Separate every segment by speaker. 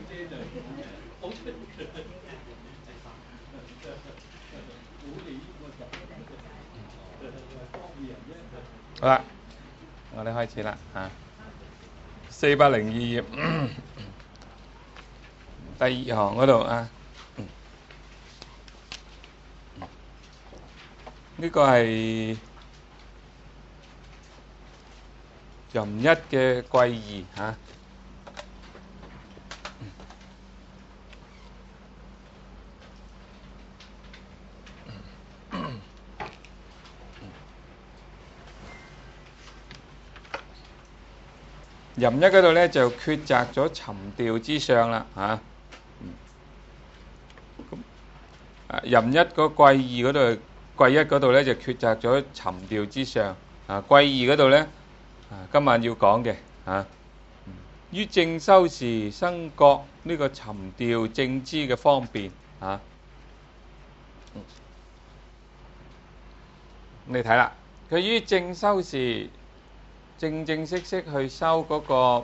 Speaker 1: 好啦，我哋開始啦嚇，402頁第二行嗰度啊，呢個係壬一嘅癸二嚇。壬一嗰度咧就抉擇咗沉調之上啦嚇。壬一個癸二嗰度，癸一嗰度咧就抉擇咗沉調之上。癸二嗰度咧，今晚要講嘅嚇。於正修時生覺呢個沉調正知嘅方便嚇。你睇啦，佢於正修時正正式式去修嗰個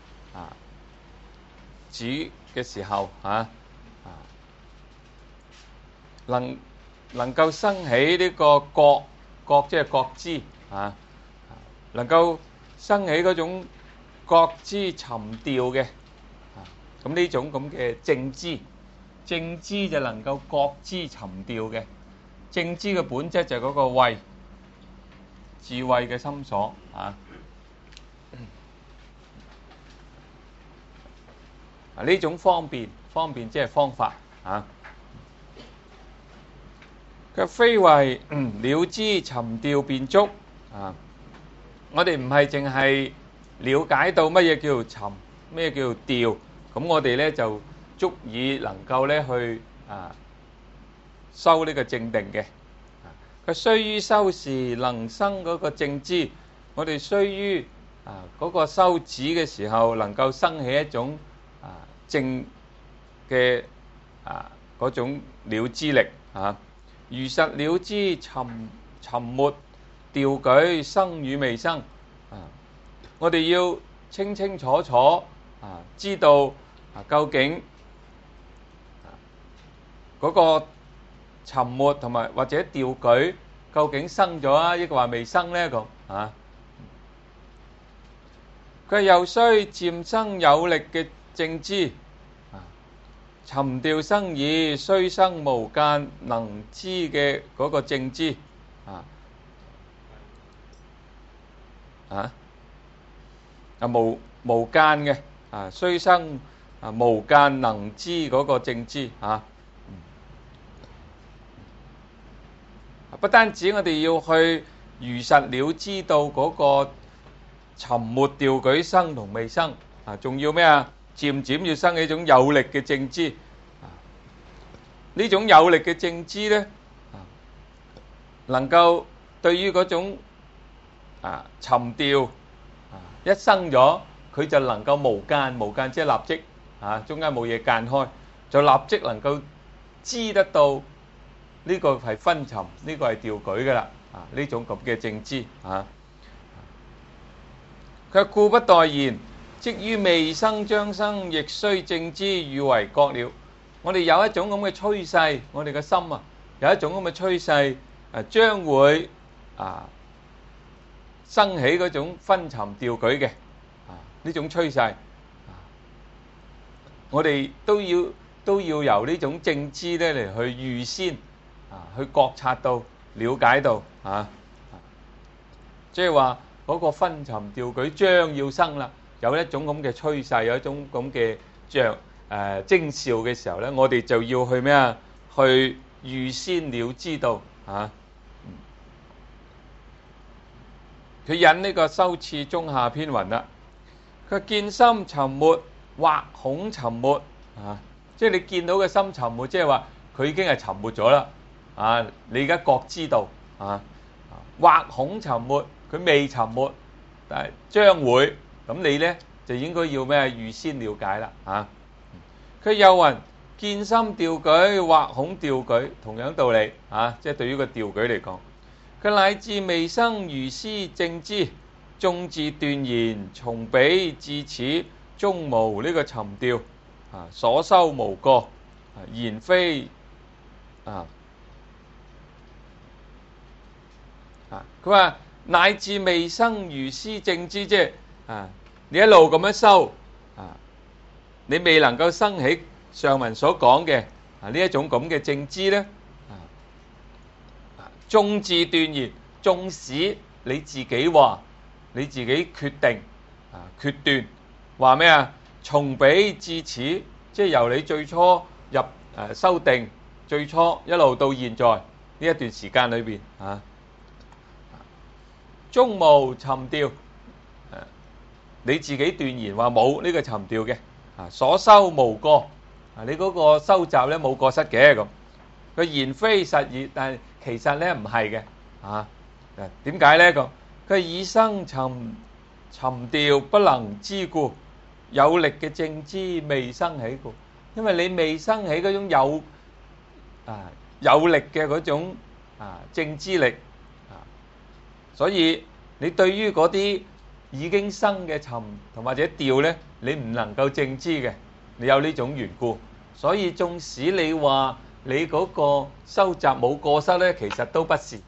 Speaker 1: 止嘅時候嚇，能夠生起呢個覺即係覺知嚇，能夠生起嗰種覺知沉調嘅，咁呢種咁嘅正知就能夠覺知沉調嘅。正知嘅本質就係嗰個慧，智慧嘅心所啊。呢種方便即係方法啊。佢非為了知沉調便足啊！我哋唔係淨係了解到乜嘢叫做沉，咩叫做調，咁我哋咧就足以能夠咧去修呢個正定嘅。佢須於修時能生嗰個正知，我哋須於嗰個修止嘅時候能夠生起一種正嘅嗰種了知力啊。如實了知沉沒調舉生與未生我哋要清清楚楚知道究竟嗰個沉沒同埋或者調舉究竟生咗啊，抑或話未生呢？咁佢又須漸生有力嘅正知。沉調生已，須生無間能知嘅嗰個正知無間嘅須生無間能知嗰個正知不單止我哋要去如實了知道嗰個沉沒調舉生同未生仲要咩啊？漸漸要生起一種有力嘅正知，呢種有力嘅正知呢，能夠對於嗰種沉調一生咗，佢就能夠無間即係立即中間冇嘢間開，就立即能夠知得到呢個係分沉，呢個係調舉噶啦呢種咁嘅正知佢故不待言。即於未生將生，亦須正知與為覺了。我哋有一種咁嘅趨勢，我哋嘅心有一種咁嘅趨勢，將會生起嗰種分沉調舉嘅呢種趨勢。我哋都要由呢種正知咧嚟去預先去覺察到、了解到即係話嗰個分沉調舉將要生啦。有一種咁嘅趨勢，有一種咁嘅徵兆嘅時候咧，我哋就要去咩啊？去預先了知道佢引呢個修次中下篇云啦。佢見心沉沒，或恐沉沒即係你見到嘅心沉沒，即係話佢已經係沉沒咗啦你而家覺知道或恐沉沒，佢未沉沒，但係將會。咁你呢，就應該要咩？預先了解啦佢又云見心調舉或恐調舉，同樣道理即係對於個調舉嚟講，佢乃至未生如斯正知，縱自斷言從彼至此終無呢個沉調所修無過，言非佢話乃至未生如斯正知，即係你一路咁樣修你未能夠生起上文所講嘅呢一種咁嘅正知咧，縱自斷言，縱使你自己話你自己決定決斷話咩啊？從彼至此，即係由你最初入修定，最初一路到現在呢一段時間裏邊終無沉掉，你自己斷言話冇呢個沉掉嘅，所修無過，你嗰個修習咧冇過失嘅咁。佢言非實義，但係其實咧唔係嘅，點解咧咁？佢已生沉掉不能知故，有力嘅正知未生起故，因為你未生起嗰種有力嘅嗰種正知力，所以你對於嗰啲已經生嘅沉同或者掉咧，你唔能夠正知嘅，你有呢種緣故，所以縱使你話你嗰個修習冇過失咧，其實都不是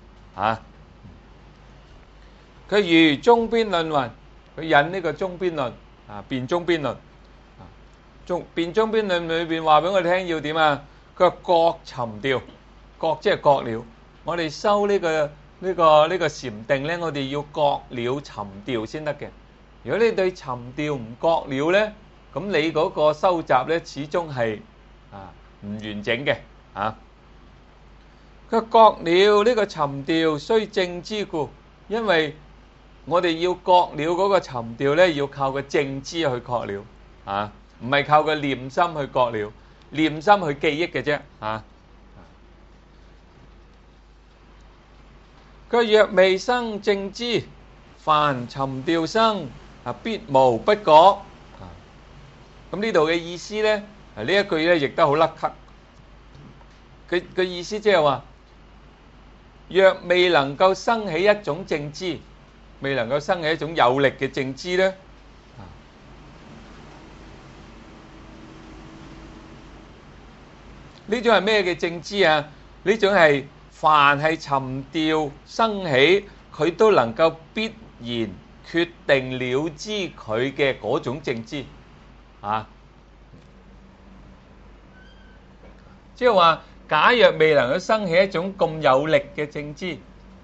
Speaker 1: 佢如中邊論云，佢引呢個中邊論辯中邊論，辯中邊論裏邊話俾我哋聽要點啊？佢話覺沉掉，覺即係覺了。我哋修呢個禪定咧，我哋要覺了沉掉先得嘅。如果你對沉掉唔覺了咧，咁你嗰個修習咧始終係唔完整嘅佢覺了呢個沉掉須正知故，因為我哋要覺了嗰個沉掉咧，要靠個正知去覺了唔係靠個念心去覺了，念心去記憶嘅啫佢若未生正知，凡沉掉生必無不覺。咁呢度嘅意思咧，呢一句咧譯得好甩咳。佢意思即係話，若未能夠生起一種正知，未能夠生起一種有力嘅正知咧，呢種係咩嘅正知啊？呢種係凡係沉掉生起，佢都能夠必然決定了知佢嘅嗰種正知即係話，假若未能夠生起一種咁有力嘅正知，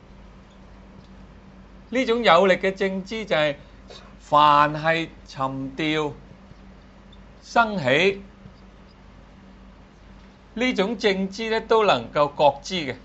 Speaker 1: 呢種有力嘅正知就係凡係沉掉生起呢種正知咧，都能夠覺知嘅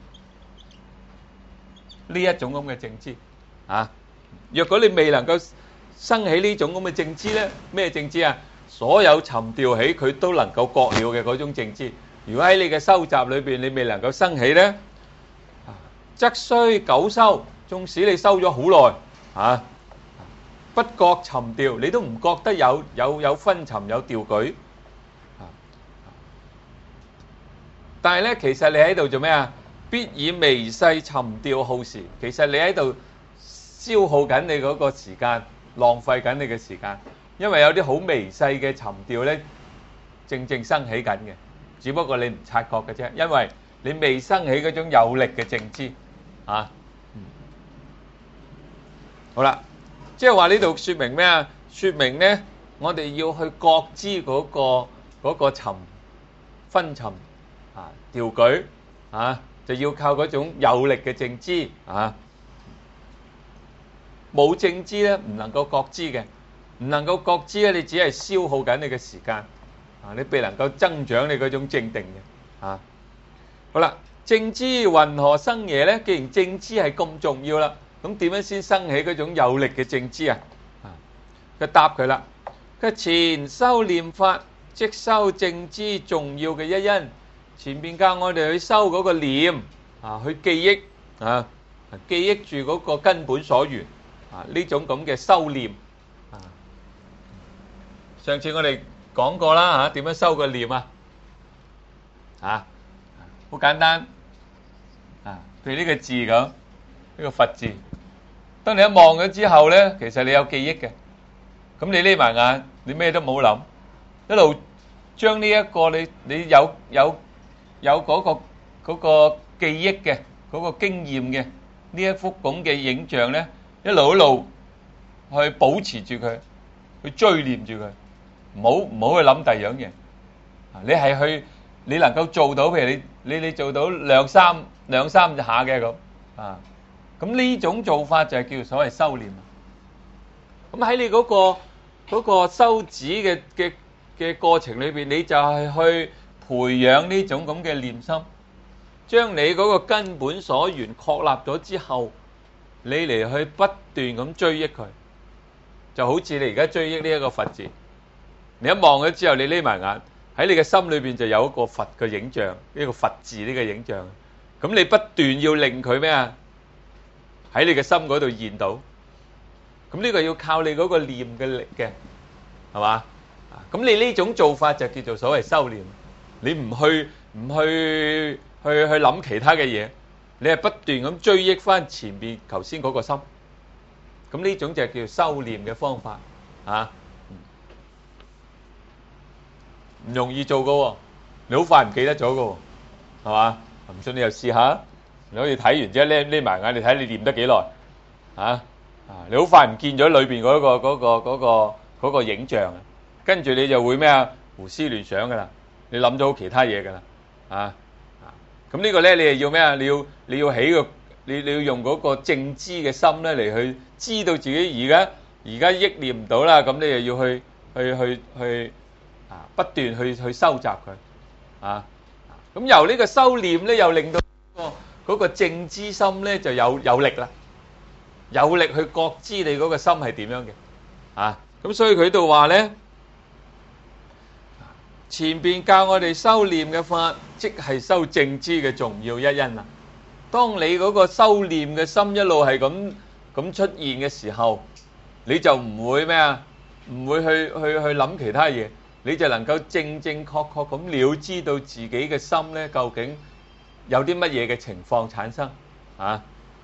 Speaker 1: 呢一種咁嘅正知若果你未能夠生起呢種咁嘅正知咧，咩正知啊？所有沉掉起佢都能夠覺了嘅嗰種正知。如果喺你嘅修習裏邊，你未能夠生起咧，則須久修，縱使你修咗好耐不覺沉掉，你都唔覺得有分沉有掉舉但係咧，其實你喺度做咩啊？必以微細沉掉耗時，其實你喺度消耗緊你嗰個時間，浪費緊你嘅時間，因為有啲好微細嘅沉掉咧，正生起緊嘅，只不過你唔察覺嘅啫，因為你未生起嗰種有力嘅正知好啦，即係話呢度說明咩啊？說明咧，我哋要去覺知嗰個沉分沉掉舉就要靠嗰種有力嘅正知冇正知咧，唔能夠覺知嘅，唔能夠覺知咧，你只係消耗緊你嘅時間你未能夠增長你嗰種正定嘅好啦，正知云何生耶咧？既然正知係咁重要啦，咁點樣先生起嗰種有力嘅正知佢答佢啦，佢前修念法即修正知重要嘅一因。前邊教我哋去修嗰個念去記憶記憶住嗰個根本所緣呢種咁嘅修念上次我哋講過啦點樣修個念好簡單譬如呢個字咁，呢個佛字，當你一望咗之後咧，其實你有記憶嘅，咁你匿埋眼，你咩都冇諗，一路將呢一個你有嗰個記憶嘅嗰個經驗嘅呢一幅咁嘅影像咧，一路去保持住佢，去追念住佢，唔好去諗第二樣嘢。你能夠做到，譬如你做到兩三下嘅咁啊，咁呢種做法就係叫所謂修念。咁喺你嗰個修止嘅過程裏邊，你就係去培養呢種咁嘅念心，將你嗰個根本所緣確立咗之後，你嚟去不斷咁追憶佢，就好似你而家追憶呢一個佛字，你一望咗之後，你匿埋眼，喺你嘅心裏邊就有一個佛嘅影像，呢個佛字呢個影像，咁你不斷要令佢咩啊？喺你嘅心嗰度現到，咁呢個要靠你嗰個念嘅力嘅，係嘛？咁你呢種做法就叫做所謂修念，你唔去諗其他嘅嘢，你係不斷咁追憶翻前邊頭先嗰個心，咁呢種就係叫修念嘅方法啊，唔容易做噶喎，你好快唔記得咗噶喎，係嘛？唔信你又試下，你可以睇完之後匿埋眼，你睇你念得幾耐啊？你好快唔見咗裏邊嗰個影像，跟住你就會咩啊？胡思亂想噶啦，你諗咗其他嘢噶啦啊！咁呢個咧，你係要咩啊？你要起個你要用嗰個正知嘅心咧嚟去知道自己而家憶念唔到啦，咁你又要去不斷去收集佢啊！咁由呢個修念咧，又令到嗰個正知心咧就有力啦，有力去覺知你嗰個心係點樣嘅啊！咁所以佢度話咧，前邊教我哋修念嘅法，即係修正知嘅重要一因啦。當你嗰個修念嘅心一路係咁出現嘅時候，你就唔會咩啊？唔會去諗其他嘢，你就能夠正確咁了知到自己嘅心咧，究竟有啲乜嘢嘅情況產生啊？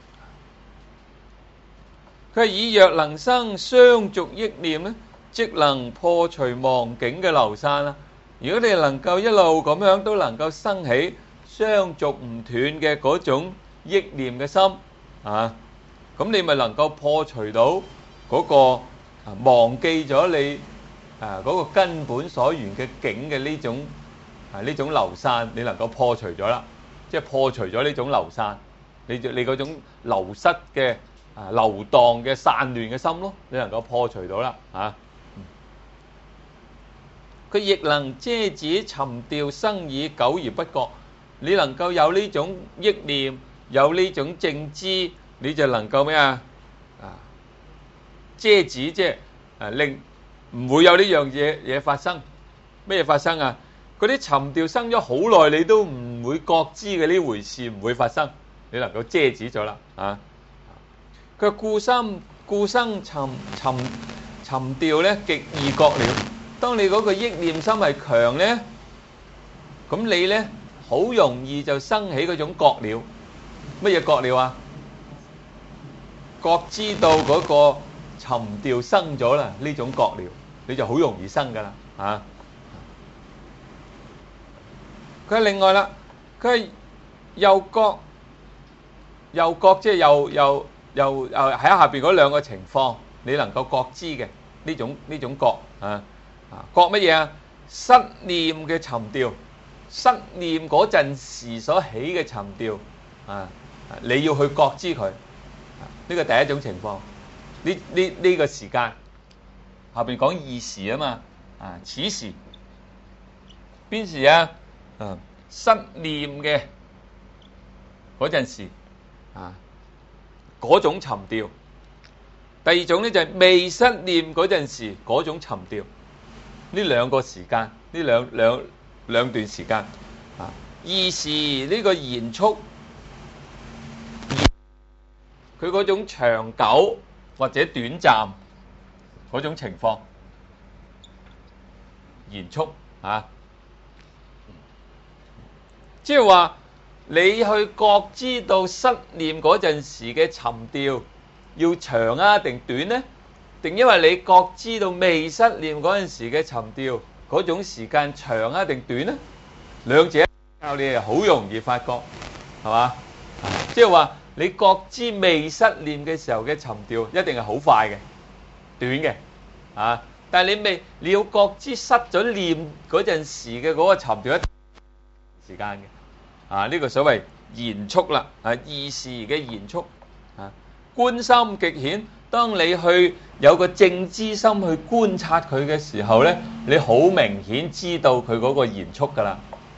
Speaker 1: 佢以若能生相續憶念咧，即能破除忘境嘅流散啦。如果你能夠一路咁樣都能夠生起相續唔斷嘅嗰種憶念嘅心啊，咁你咪能夠破除到嗰個忘記咗你嗰個根本所緣嘅境嘅呢種流散，你能夠破除咗啦，即係破除咗呢種流散，你嗰種流失嘅流蕩嘅散亂嘅心咯，你能夠破除到啦啊！佢亦能遮止沉掉生已久而不覺，你能夠有呢種憶念，有呢種正知，你就能夠咩啊？遮止即係令唔會有呢樣嘢發生。咩發生啊？嗰啲沉掉生咗好耐，你都唔會覺知嘅呢回事唔會發生，你能夠遮止咗啦啊！佢故生沉掉咧，極易覺了。當你嗰個憶念心係強咧，咁你咧好容易就生起嗰種覺了。乜嘢覺了啊？覺知到嗰個沉掉生咗啦，呢種覺了，你就好容易生噶啦啊！佢係另外啦，佢係又覺即係又喺下邊嗰兩個情況，你能夠覺知嘅呢種覺啊。覺乜嘢啊？失念嘅沉掉，失念嗰陣時所起嘅沉掉啊，你要去覺知佢，呢個第一種情況。呢個時間後邊講二時啊嘛，此時邊時啊？失念嘅嗰陣時嗰種沉掉。第二種咧就係未失念嗰陣時嗰種沉掉。呢兩個時間，呢兩段時間二時呢個延速，佢嗰種長久或者短暫嗰種情況，延速即係話你去覺知到失念嗰陣時嘅沉掉要長啊定短呢？定因為你覺知到未失念嗰陣時嘅沉掉嗰種時間長啊定短啊？兩者教你係好容易發覺，係嘛？即係話你覺知未失念嘅時候嘅沉掉一定係好快嘅、短嘅，啊！但係你要覺知失咗念嗰陣時嘅嗰個沉掉一時間嘅，啊！呢個所謂延速啦，啊！異時嘅延速，啊！觀心極顯。當你去有個正知心去觀察佢嘅時候咧，你好明顯知道佢嗰個延速噶啦，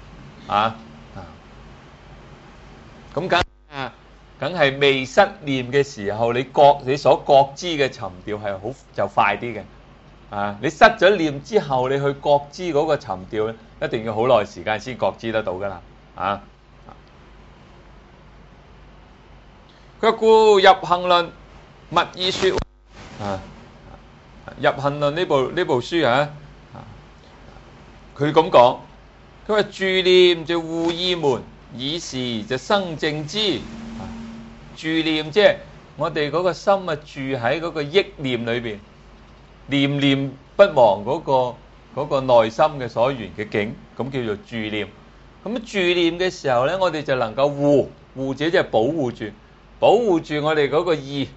Speaker 1: 咁梗係未失念嘅時候，你所覺知嘅沉掉係好就快啲嘅，你失咗念之後，你去覺知嗰個沉掉咧，一定要好耐時間先覺知得到噶啦，佢故入行論。密意說，入行論呢部書啊，佢咁講，佢話住念就護意門，以時就生正知。住念即係我哋嗰個心啊，住喺嗰個憶念裏邊，念念不忘嗰個內心嘅所緣嘅境，咁叫做住念。咁住念嘅時候咧，我哋就能夠護者即係保護住我哋嗰個意。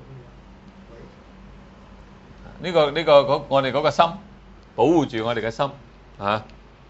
Speaker 1: 呢個我哋嗰個心，保護住我哋嘅心，呢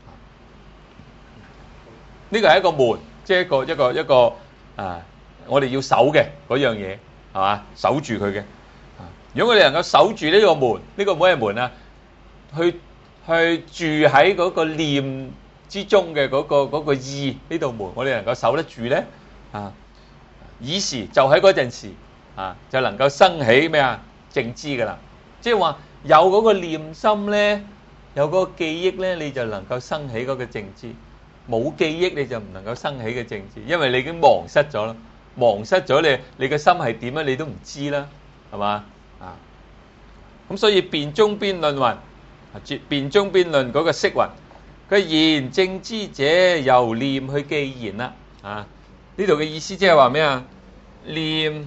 Speaker 1: 個係一個門，即係一個我哋要守嘅嗰樣嘢，係嘛？守住佢嘅。如果我哋能夠守住呢個門，呢個咩門啊？去住喺嗰個念之中嘅嗰個意呢道門，我哋能夠守得住咧，以時就喺嗰陣時，就能夠生起咩啊？正知噶啦。即係話有嗰個念心咧，有嗰個記憶咧，你就能夠生起嗰個正知；冇記憶你就唔能夠生起嘅正知，因為你已經忘失咗啦。忘失咗你嘅心係點啊？你都唔知啦，係嘛？咁所以辯中邊論云，辯中邊論嗰個釋云，佢言正知者由念去記言啦。呢度嘅意思即係話咩啊？念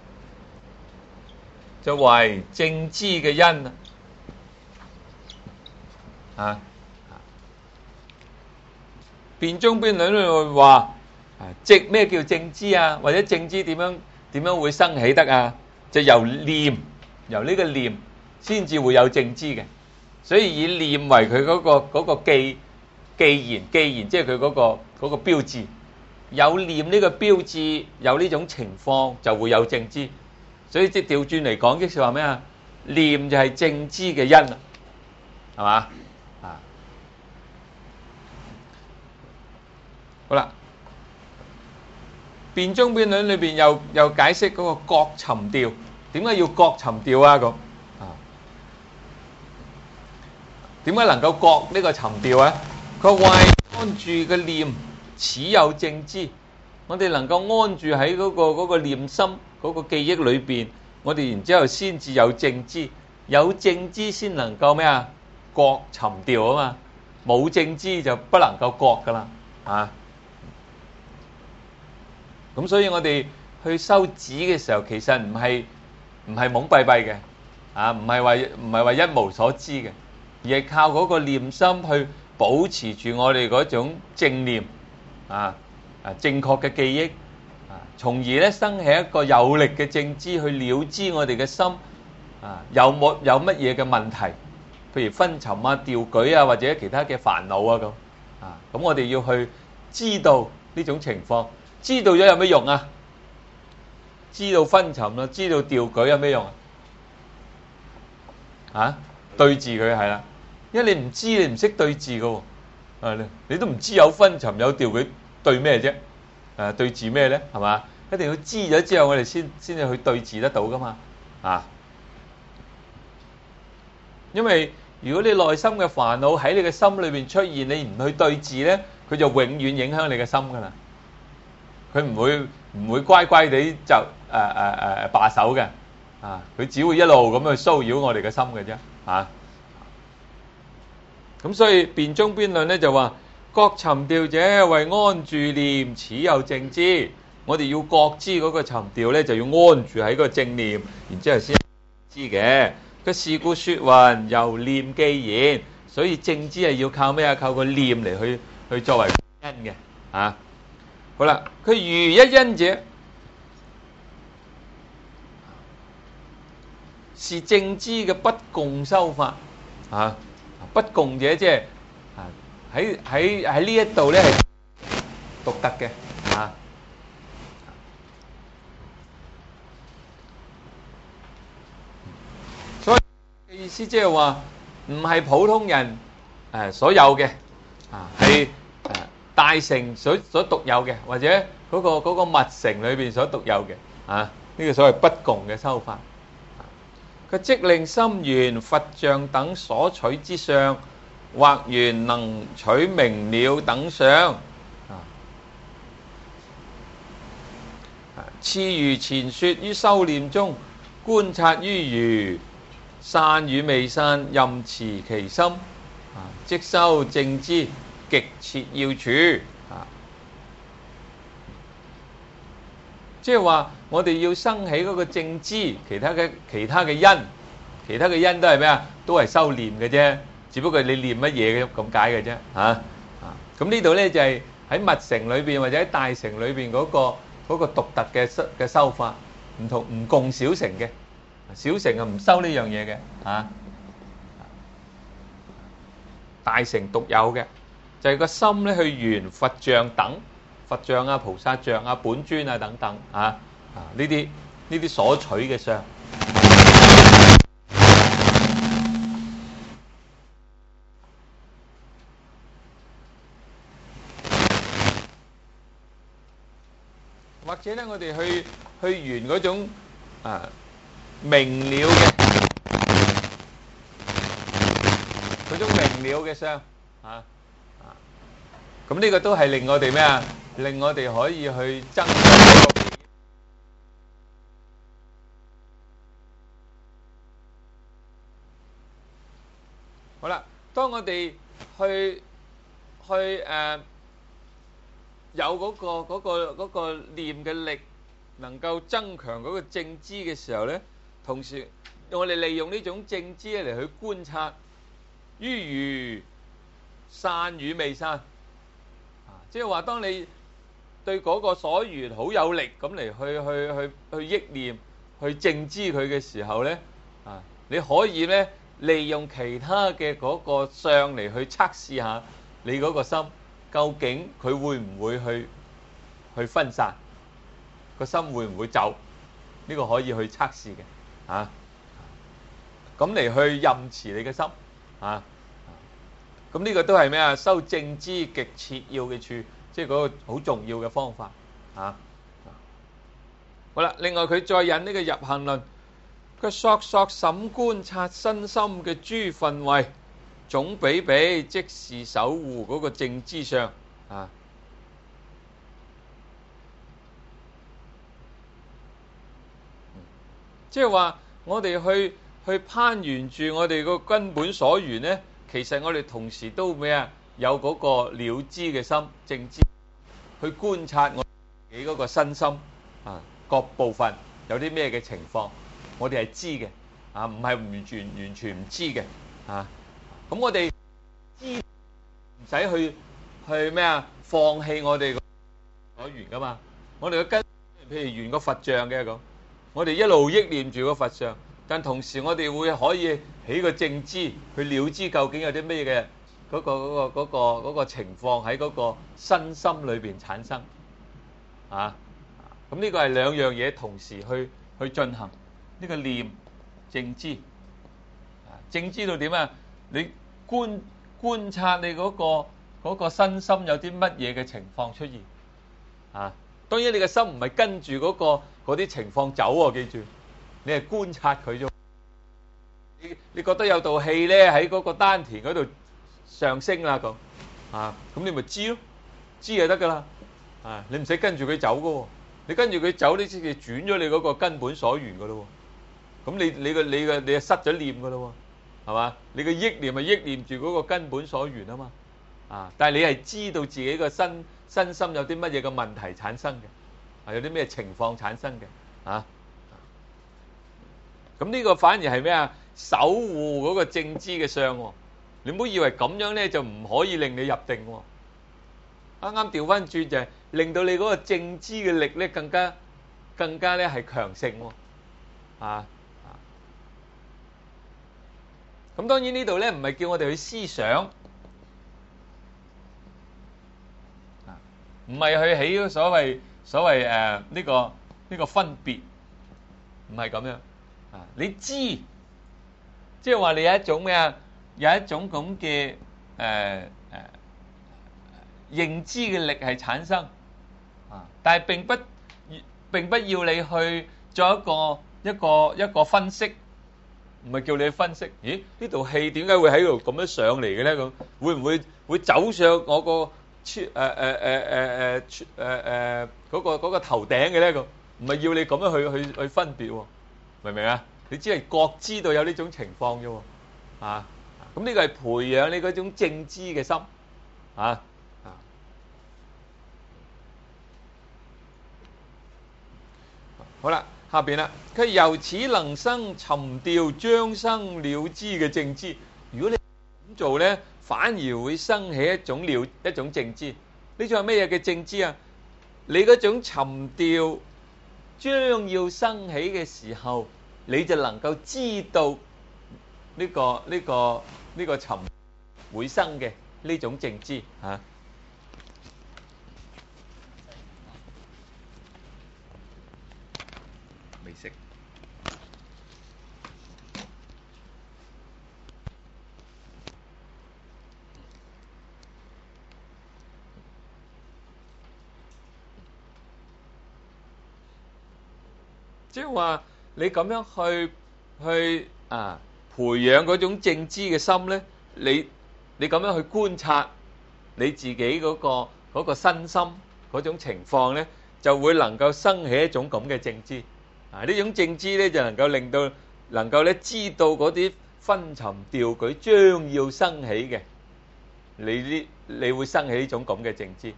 Speaker 1: 就為正知嘅因啊！辯中邊論會話，咩叫正知啊？或者正知點樣會生起得啊？就由呢個念先至會有正知嘅，所以以念為佢嗰個記言，即係佢嗰個標誌。有念呢個標誌，有呢種情況就會有正知。所以即係調轉嚟講，即係話咩啊？念就係正知嘅因，係嘛？好啦，辯中邊論裏邊又解釋嗰個覺沉掉，點解要覺沉掉啊？咁點解能夠覺呢個沉掉啊？佢話為安住嘅念，始有正知。我哋能夠安住喺嗰個念心嗰個記憶裏邊，我哋然之後先至有正知，有正知先能夠咩啊？覺沉掉啊嘛，冇正知就不能夠覺噶啦，咁所以我哋去修止嘅時候，其實唔係懵閉閉嘅，唔係話一無所知嘅，而係靠嗰個念心去保持住我哋嗰種正念，正確嘅記憶，從而咧生起一個有力嘅正知去了知我哋嘅心，有乜嘢嘅問題，譬如昏沉啊、掉舉啊，或者其他嘅煩惱啊咁，咁我哋要去知道呢種情況。知道咗有咩用啊？知道昏沉啦，知道掉舉有咩用啊？對治佢係啦，因為你唔知，你唔識對治噶，你都唔知有昏沉有掉舉對咩啫？對治咩咧？係嘛？一定要知咗之後，我哋先至去對治得到噶嘛？因為如果你內心嘅煩惱喺你嘅心裏邊出現，你唔去對治咧，佢就永遠影響你嘅心噶啦。佢唔會乖乖地就罷手嘅，佢只會一路咁去騷擾我哋嘅心嘅啫，咁所以辯中邊論咧就話，覺沉掉者為安住念，始有正知。我哋要覺知嗰個沉掉咧，就要安住喺個正念，然之後先知嘅。個是故說云，由念記言， 所以正知係要靠咩啊？靠個念嚟去作為因嘅啊。好啦，佢如一因者，是正知嘅不共修法啊。不共者即係啊喺呢一度咧係獨特嘅啊。所以嘅意思即係話唔係普通人所有嘅啊，係大乘所獨有嘅，或者嗰個密乘裏邊所獨有嘅啊。呢個所謂不共嘅修法。佢即令心緣佛像等所取之相，或緣能取明了等相。次如前說於修念中，觀察於如散與未散，任持其心，即修正知極切要處。即係話我哋要生起嗰個正知，其他嘅因，其他嘅因都係咩啊？都係修念嘅啫，只不過你念乜嘢咁解嘅啫嚇。咁呢度咧就係喺密乘裏邊或者喺大乘裏邊嗰個獨特嘅修法，唔同唔共小乘嘅，小乘啊唔修呢樣嘢嘅嚇。大乘獨有嘅就係個心咧去緣佛像等。佛像啊、菩薩像啊、本尊啊等等啊，呢啲所取嘅相，或者咧我哋去緣嗰種明了嘅嗰種明了嘅相啊，咁呢個都係令我哋咩啊？令我哋可以去增強嗰個。好啦，當我哋去有嗰個念嘅力，能夠增強嗰個正知嘅時候咧，同時我哋利用呢種正知嚟去觀察於如散與未散。即係話當你對嗰個所緣好有力咁嚟去憶念、去正知佢嘅時候咧，你可以咧利用其他嘅嗰個相嚟去測試下你嗰個心究竟佢會唔會去分散，個心會唔會走？呢個可以去測試嘅咁嚟去任持你嘅心咁呢個都係咩啊？修正知極切要嘅處。即係嗰個好重要嘅方法好啦，另外佢再引呢個入行論，佢索審觀察身心嘅諸分位，總比比即是守護嗰個正知相即係話我哋去攀緣住我哋個根本所緣呢，其實我哋同時都咩啊？有嗰個了知嘅心，正知去觀察我自己嗰個身心各部分有啲咩嘅情況，我哋係知嘅唔係完全唔知嘅咁我哋知唔使去咩啊？放棄我哋所緣噶嘛。我哋嘅根譬如緣個佛像嘅咁，我哋一路憶念住個佛像，但同時我哋會可以起個正知去了知究竟有啲咩嘅嗰個情況喺嗰個身心裏邊產生咁呢個係兩樣嘢同時去進行呢個念正知正知到點啊？你觀察你嗰個身心有啲乜嘢嘅情況出現當然你嘅心唔係跟住嗰啲情況走喎，記住你係觀察佢啫。你覺得有道氣咧喺嗰個丹田嗰度上升啦咁咁你咪知咯，知就得噶啦你唔使跟住佢走噶喎，你跟住佢走，你先至轉咗你嗰個根本所緣噶咯喎，咁你就失咗念噶咯喎，係嘛？你嘅憶念係憶念住嗰個根本所緣啊嘛但係你係知道自己個身心有啲乜嘢嘅問題產生嘅有啲咩情況產生嘅咁呢個反而係咩啊？守護嗰個正知嘅相喎你唔好以為咁樣咧就唔可以令你入定喎。啱啱調翻轉就係令到你嗰個正知嘅力咧更加咧係強盛喎。咁當然呢度咧唔係叫我哋去思想，唔係去起所謂呢個分別，唔係咁樣。你知，即係話你有一種咩啊？有一種咁嘅認知嘅力係產生，但係並不要你去做一個分析。唔係叫你去分析，咦？呢套戲點解會喺度咁樣上嚟嘅咧？咁會唔會走上我個嗰個頭頂嘅咧？咁唔係要你咁樣去分別喎，明唔明啊？你只係覺知道有呢種情況啫喎，咁呢個係培養你嗰種正知嘅心，好啦。下邊啦，佢由此能生沉掉將生了知嘅正知。如果你咁做咧，反而會生起一種正知。呢種係咩嘢嘅正知啊？你嗰種沉掉將要生起嘅時候，你就能夠知道呢個沉會生嘅呢種正知嚇。未識。即係話你咁樣去培養嗰種正知嘅心咧，你咁樣去觀察你自己嗰個身心嗰種情況咧，就會能夠生起一種咁嘅正知。呢種正知咧就能夠咧知道嗰啲昏沉掉舉將要生起嘅，你會生起呢種咁嘅正知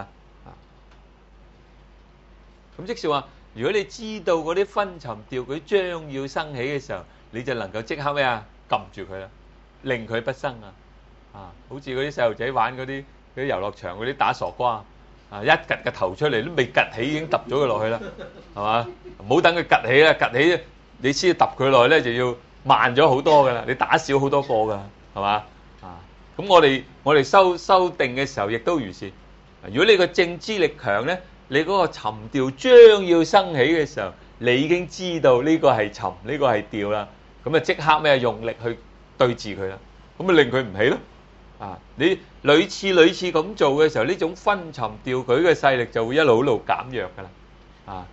Speaker 1: 咁即是話，如果你知道嗰啲昏沉掉舉將要生起嘅時候，你就能夠即刻咩啊？撳住佢啦，令佢不生好似嗰啲細路仔玩嗰啲遊樂場嗰啲打傻瓜一趌個頭出嚟都未趌起已經揼咗佢落去啦，係嘛？唔好等佢趌起啦，趌起你先揼佢落去咧就要慢咗好多噶啦，你打少好多個噶，係嘛？咁我哋修定嘅時候亦都如是。如果你個正知力強咧，你嗰個沉掉將要生起嘅時候，你已經知道呢個係沉，呢個係掉啦，咁啊即刻咩用力去對治佢啦，咁咪令佢唔起咯。你屢次咁做嘅時候，呢種昏沉掉舉嘅勢力就會一路減弱噶啦。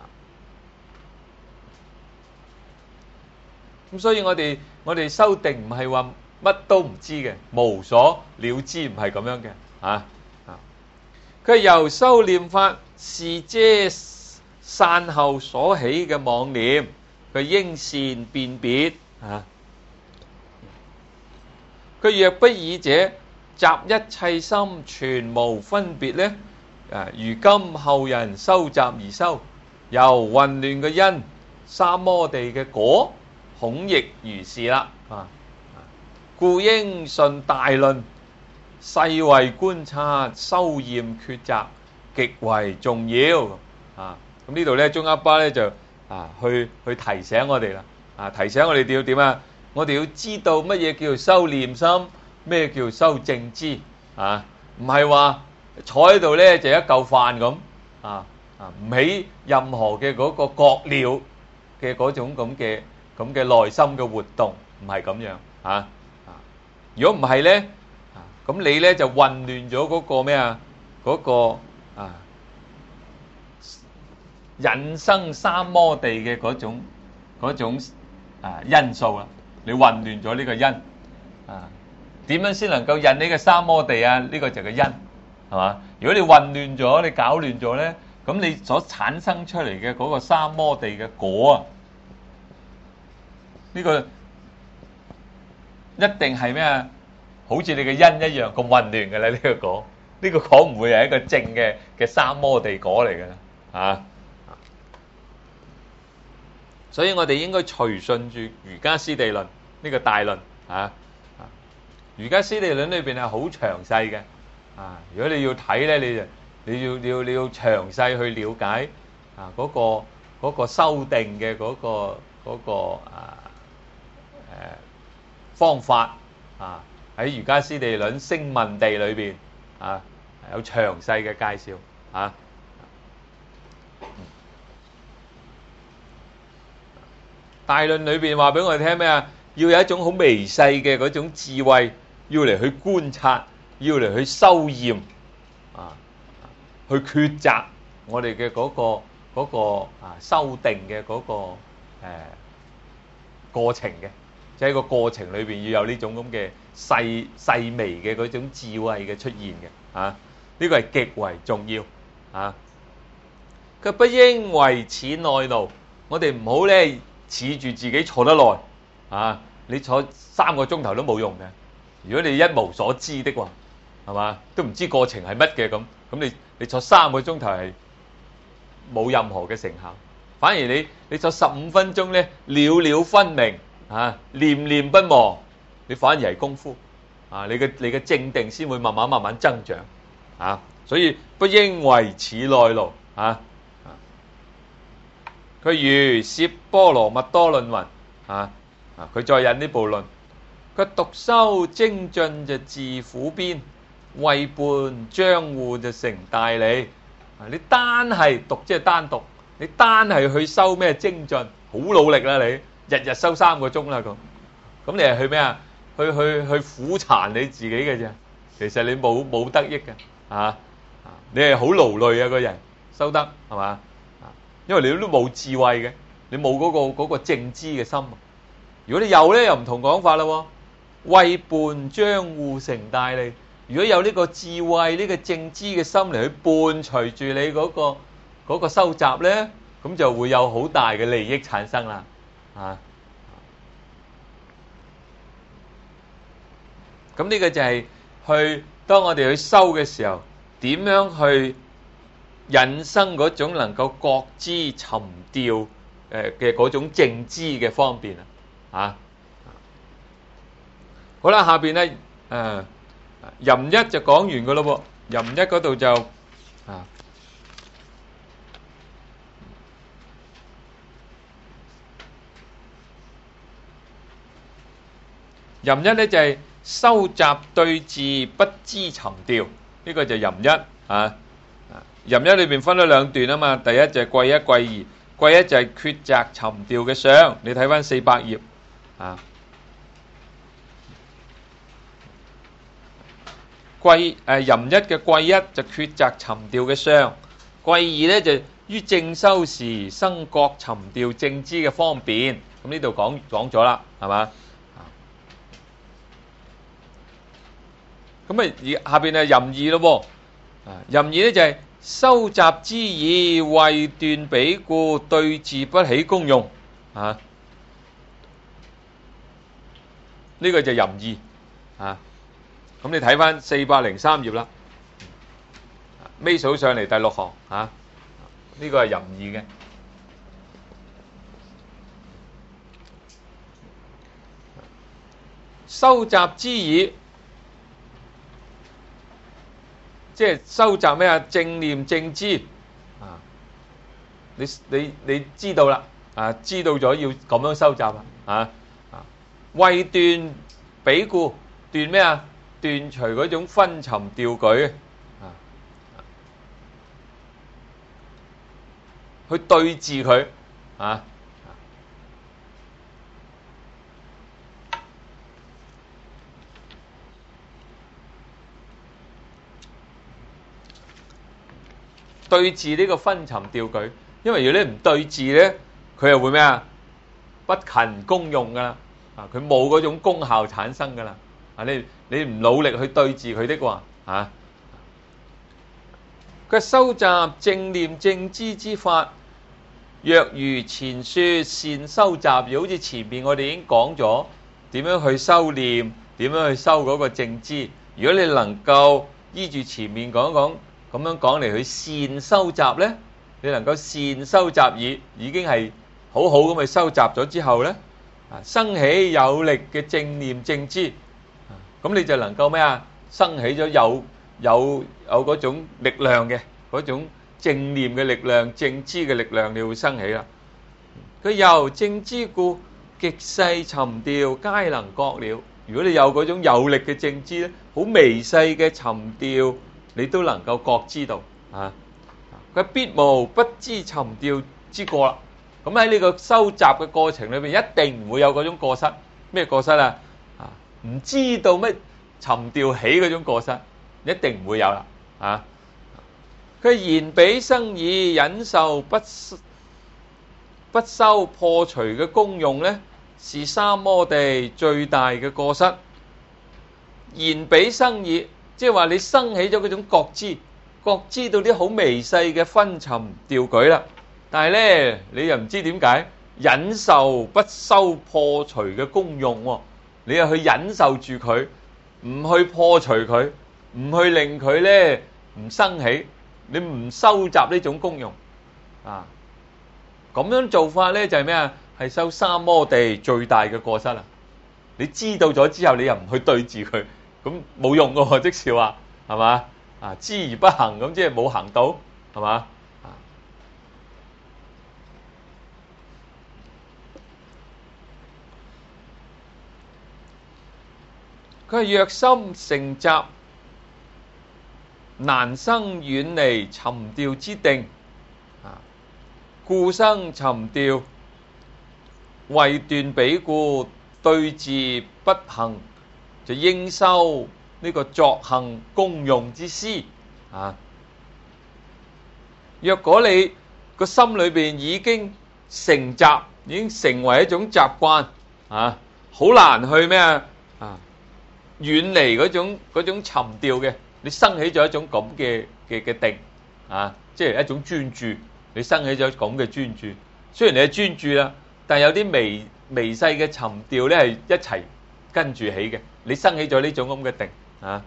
Speaker 1: 咁所以我哋修定唔係話乜都唔知嘅，無所了知唔係咁樣嘅。佢由修念法是遮散後所起嘅妄念，佢應善辨別佢若不以這集一切心全無分別咧，如今後人收集而修，由混亂嘅因，三摩地嘅果，恐亦如是啦。故應順大論，細為觀察，修驗抉擇，極為重要。咁呢度咧，中阿巴咧就去提醒我哋啦。提醒我哋要點啊？我哋要知道乜嘢叫做修念心，咩叫修正知唔係話坐喺度咧就一嚿飯咁唔起任何嘅嗰個覺了嘅嗰種咁嘅內心嘅活動，唔係咁樣如果唔係咧，咁你咧就混亂咗嗰個咩啊？嗰個引生三摩地嘅嗰種因素啦，你混亂咗呢個因點樣先能夠引呢個三摩地啊？呢個就係個因，係嘛？如果你混亂咗，你搞亂咗咧，咁你所產生出嚟嘅嗰個三摩地嘅果呢個一定係咩啊？好似你嘅因一樣咁混亂嘅咧，呢個果，呢個果唔會係一個正嘅三摩地果嚟嘅所以我哋應該隨順住瑜伽師地論呢個大論瑜伽師地論裏邊係好詳細嘅。如果你要睇咧，你要詳細去了解嗰個修訂嘅嗰個方法喺瑜伽師地論聲聞地裏邊有詳細嘅介紹大論裏邊話俾我哋聽咩啊？要有一種好微細嘅嗰種智慧，要嚟去觀察，要嚟去修驗去抉擇我哋嘅嗰個修訂嘅嗰個過程嘅，即係個過程裏邊要有呢種咁嘅細微嘅嗰種智慧嘅出現嘅呢個係極為重要佢不應為此內勞，我哋唔好咧恃住自己坐得耐你坐3個鐘頭都冇用嘅。如果你一無所知的話，係嘛，都唔知過程係乜嘅咁你坐3個鐘頭係冇任何嘅成效，反而你坐15分鐘咧，了了分明念念不忘，你反而係功夫你嘅正定先會慢慢增長所以不應為此內勞佢如攝波羅蜜多論云佢再引呢部論，佢獨修精進就自苦邊，為伴將護就成大利你單係讀即係單讀，你單係去修咩精進，好努力啦你，日日修3個鐘啦咁你係去咩啊？去苦殘你自己嘅啫，其實你冇得益嘅你係好勞累個人修得係嘛因為你都冇智慧嘅，你冇嗰個正知嘅心。如果你有咧，又唔同講法啦。為伴將護成大利，如果有呢個智慧、呢個正知嘅心嚟去伴隨住你嗰個修習咧，咁就會有好大嘅利益產生啦。咁呢個就係當我哋去修嘅時候，點樣去引生嗰種能夠覺知沉掉嘅嗰種正知嘅方便好啦，下邊咧淫一就講完噶咯喎，淫一嗰度就淫一咧就係收集對治不知沉掉，呢個就淫一淫一裏邊分咗2段啊嘛，第一就係貴一貴二，貴一就係抉擇沉掉嘅相，你睇翻400頁淫一嘅貴一就抉擇沉掉嘅相，貴二咧就於正修時生覺沉掉正知嘅方便，咁呢度講咗啦，係嘛？咁下邊係淫二咯喎，淫二咧就係收集之意為斷彼故，對治不起功用呢個就淫二咁你睇翻403頁啦，尾數上嚟第6行呢個係淫二嘅。收集之意即係收集咩正念正知你知道啦知道咗要咁樣收集為斷彼故，斷咩斷除嗰種昏沉掉舉去對治佢對治呢個昏沉掉舉，因為如果你唔對治咧，佢又會咩不勤功用噶啦佢冇嗰種功效產生噶啦你唔努力去對治佢的話佢收集正念正知之法，若如前說善收集，好似前面我哋已經講咗點樣去修念，點樣去修嗰個正知。如果你能夠依住前面講咁樣講嚟去善收集呢，你能夠善收集已經係好好咁去收集咗之後呢，生起有力嘅正念正知， 咁你就能夠咩啊？生起咗有嗰種力量嘅，嗰種正念嘅力量、正知嘅力量，你會生起啦。佢由正知故，極細沉調皆能覺了。如果你有嗰種有力嘅正知咧，好微細嘅沉調，你都能夠覺知到啊。佢必無不知沉調之過啦。咁喺呢個收集嘅過程裏邊，一定唔會有嗰種過失。咩過失啊？唔知道咩沉調起嗰種過失，一定唔會有啦。啊，佢言彼生已忍受不修破除嘅功用咧，是三摩地最大嘅過失。言彼生已，即係話你生起咗嗰種覺知到啲好微細嘅昏沉調舉啦。但係咧，你又唔知點解忍受不修破除嘅功用喎？你又去忍受住佢，唔去破除佢，唔去令佢咧唔生起，你唔收集呢種功用啊？咁樣做法咧就係咩啊？係修三摩地最大嘅過失啦！你知道咗之後，你又唔去對治佢，咁冇用噶喎！即是話係嘛？啊，知而不行，咁即係冇行到，係嘛？佢係若心成習，難生遠離沉調之定，故生沉調。為斷彼故，對治不行，就應修呢個作行功用之師啊。若果你個心裏邊已經成習，已經成為一種習慣啊，好難去咩啊？遠離嗰種沉調嘅，你生起咗一種咁嘅定啊，即係一種專注。你生起咗咁嘅專注，雖然你係專注啦，但係有啲微細嘅沉調咧係一齊跟住起嘅。你生起咗呢種咁嘅定啊，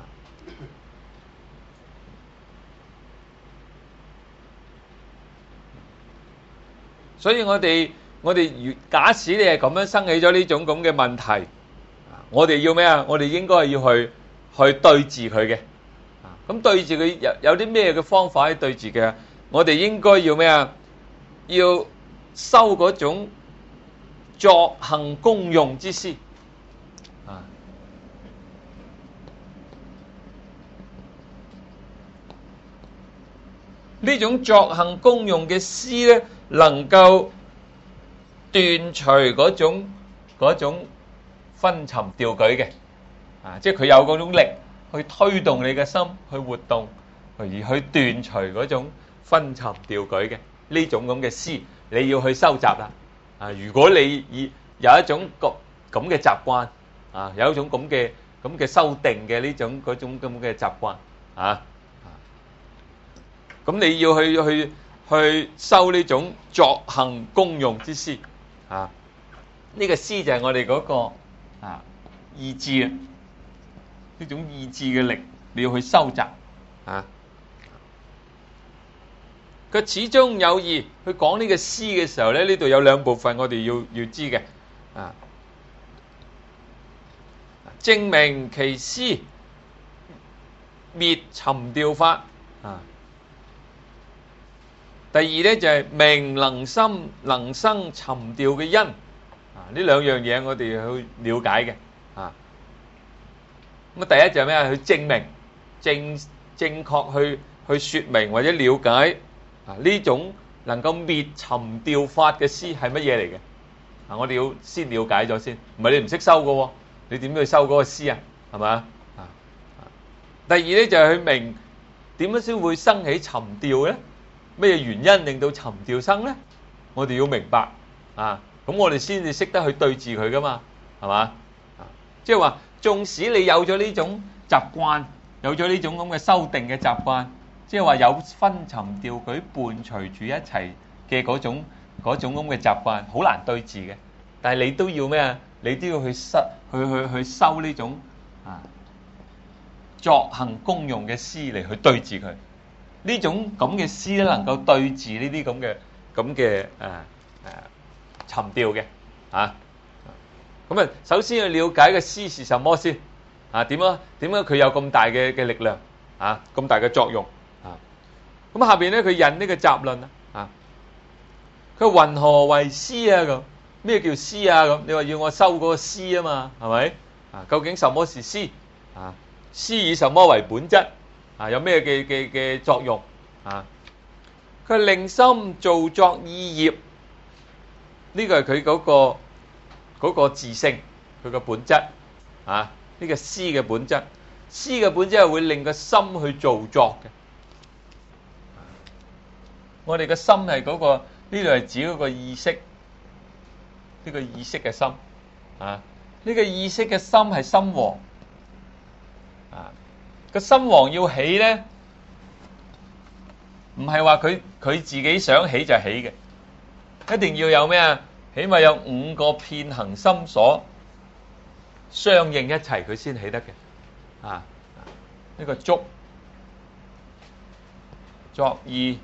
Speaker 1: 所以我哋假使你係咁樣生起咗呢種咁嘅問題。我哋要咩啊？我哋應該要去對治佢嘅。咁對治佢有啲咩嘅方法去對治嘅？我哋應該要咩啊？要修嗰種作行功用之師。呢種作行功用嘅師咧，能夠斷除嗰種昏沉調舉嘅，即係佢有嗰種力去推動你嘅心去活動，而去斷除嗰種昏沉調舉嘅呢種咁嘅師，你要去收集啦。如果你有一種咁嘅習慣，有一種咁嘅修定嘅呢種嗰種咁嘅習慣，咁你要去修呢種作行功用之師，呢個師就係我哋嗰個。意志啊，呢種意志嘅力，你要去收集佢始終有義。去講呢個師嘅時候咧，呢度有兩部分我哋要知嘅證明其師滅沉調法第二咧就係明能生沉調嘅因呢兩樣嘢我哋去了解嘅咁第一就係咩啊？去證明正確去說明或者了解呢種能夠滅沉調法嘅師係乜嘢嚟嘅我哋要先了解咗先，唔係你唔識修嘅喎，你點去修嗰個師啊？係咪第二咧就係去明點樣先會生起沉調咧？咩原因令到沉調生咧？我哋要明白咁我哋先至識得去對治佢噶嘛，係嘛？即係話，縱使你有咗呢種習慣，有咗呢種咁嘅修定嘅習慣，即係話有昏沉調舉伴隨住一齊嘅嗰種咁嘅習慣，好難對治嘅。但係你都要咩啊？你都要去修呢種作行功用嘅師嚟去對治佢。呢種咁嘅師咧，能夠對治呢啲咁嘅沉調嘅咁首先要了解嘅師是什麼先啊，點樣佢有咁大嘅力量啊，咁大嘅作用啊？咁下邊咧佢引呢個雜論啊，佢話云何為師啊？咁咩叫師啊？咁你話要我修嗰個師啊嘛，係咪啊？究竟什麼是師啊？師以什麼為本質啊？有咩嘅作用啊？佢令心造作意業，呢個係佢嗰個自性，佢個本質啊。呢個師嘅本質，師嘅本質係會令個心去造作嘅。我哋嘅心係嗰個，呢度係指嗰個意識，呢個意識嘅心啊。呢個意識嘅心係心王啊。個心王要起咧，唔係話佢自己想起就起嘅，一定要有咩啊？起碼有5個遍行心所相應一齊，佢先起得嘅啊。呢個觸、作意、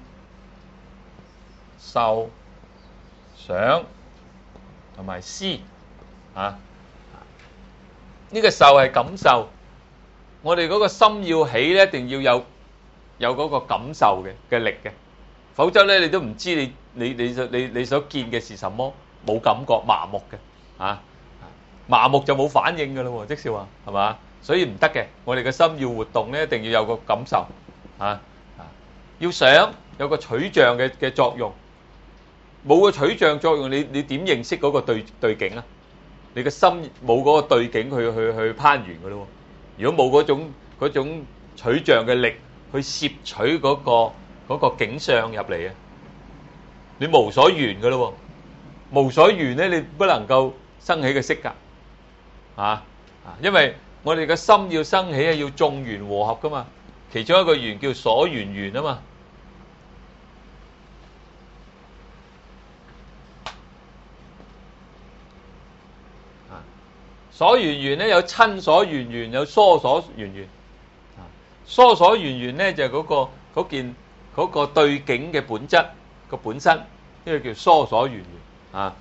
Speaker 1: 受、想同埋思啊。呢個受係感受，我哋嗰個心要起咧，一定要有嗰個感受嘅力嘅，否則咧你都唔知你所見嘅是什麼，冇感覺，麻木嘅啊。麻木就冇反應㗎咯，即是話係嘛？所以唔得嘅。我哋嘅心要活動咧，一定要有個感受啊，要想有個取像嘅作用。冇個取像作用，你點認識嗰個對境啊？你嘅心冇嗰個對境去攀緣㗎咯。如果冇嗰種取像嘅力去攝取嗰個景象入嚟啊，你無所緣㗎咯。無所緣咧，你不能夠生起個色㗎。因為我哋嘅心要生起啊，要眾緣和合噶嘛，其中一個緣叫所緣緣啊嘛。所緣緣咧有親所緣緣，有疏所緣緣。疏所緣緣咧就係嗰個對境嘅本質個本身，呢個叫疏所緣緣啊。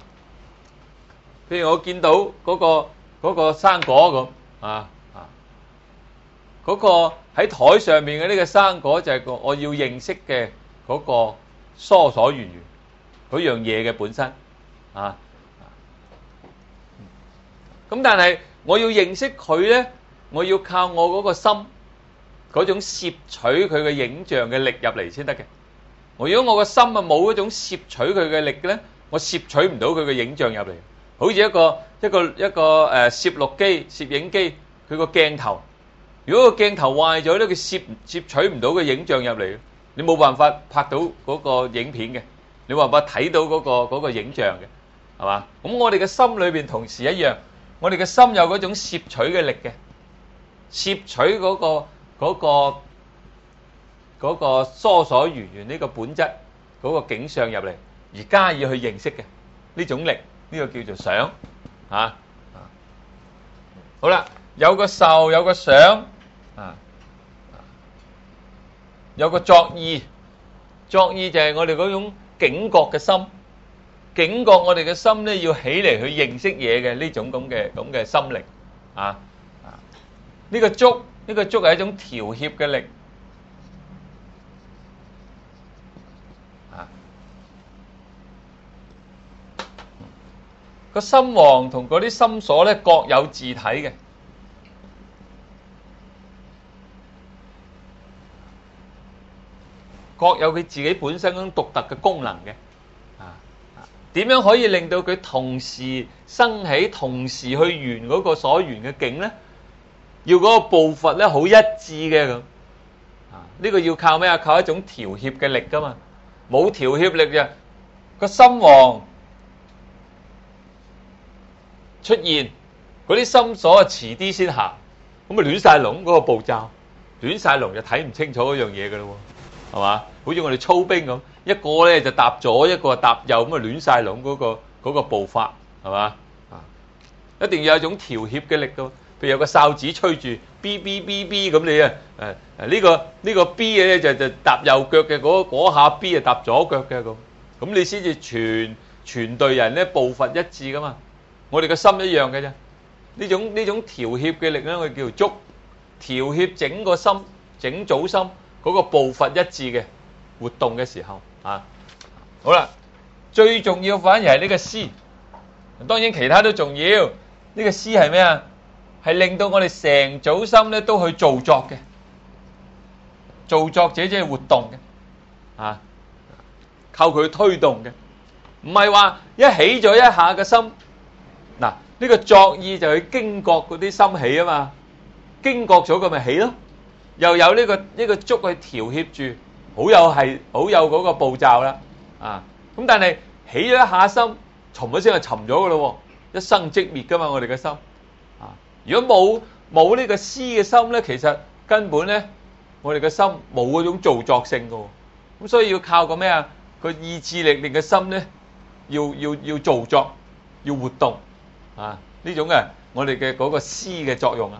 Speaker 1: 譬如我見到嗰個生果咁嗰個喺台上面嘅呢個生果就係我要認識嘅嗰個疏所緣緣嗰樣嘢嘅本身啊。咁但係我要認識佢咧，我要靠我嗰個心嗰種攝取佢嘅影像嘅力入嚟先得嘅。如果我個心啊冇嗰種攝取佢嘅力咧，我攝取唔到佢嘅影像入嚟。好似一個攝錄機、攝影機，佢個鏡頭，如果個鏡頭壞咗咧，佢攝取唔到個影像入嚟，你冇辦法拍到嗰個影片嘅，你冇辦法睇到嗰個影像嘅，係嘛？咁我哋嘅心裏邊同時一樣，我哋嘅心有嗰種攝取嘅力嘅，攝取嗰個疏所緣緣呢個本質嗰個景象入嚟，而加以去認識嘅呢種力。呢個叫做想好啦，有個受，有個想有個作意。作意就係我哋嗰種警覺嘅心，警覺我哋嘅心咧要起嚟去認識嘢嘅呢種咁嘅心力呢個觸係一種調協嘅力個心王同嗰啲心所咧各有自體嘅，各有佢自己本身嗰種獨特嘅功能嘅。點樣可以令到佢同時生起，同時去緣嗰個所緣嘅境咧？要嗰個步伐咧好一致嘅咁。呢個要靠咩啊？靠一種調協嘅力噶嘛。冇調協力嘅個心王出現，嗰啲心所啊遲啲先行，咁啊亂晒龍嗰個步驟，亂晒龍就睇唔清楚嗰樣嘢噶咯喎，係嘛？好似我哋操兵咁，一個咧就搭左，一個搭右，咁啊亂晒龍嗰個步法，係嘛？一定要有一種調協嘅力噶，譬如有個哨子吹住 B B B B 咁你啊呢個 B 嘅咧就搭右腳嘅，嗰下 B 啊搭左腳嘅咁你先至全隊人咧步伐一致噶嘛。我哋嘅心一樣嘅啫， 呢種調協嘅力咧，我哋叫做觸，調協整個心、整組心嗰個步伐一致嘅活動嘅時候啊。好啦，最重要反而係呢個思，當然其他都重要。呢個思係咩啊？係令到我哋成組心咧都去造作嘅，造作者即係活動嘅啊，靠佢推動嘅，唔係話一起咗一下嘅心。嗱，呢個作意就係經覺嗰啲心起啊嘛，經覺咗佢咪起咯，又有呢個觸去調協住，好有嗰個步驟啦啊！咁但係起咗一下心，沉一聲就沉咗噶咯喎，一生即滅噶嘛，我哋嘅心啊！如果冇呢個思嘅心咧，其實根本咧我哋嘅心冇嗰種造作性噶喎，咁所以要靠個咩啊？個意志力令嘅心咧要造作，要活動。啊！呢種嘅我哋嘅嗰個思嘅作用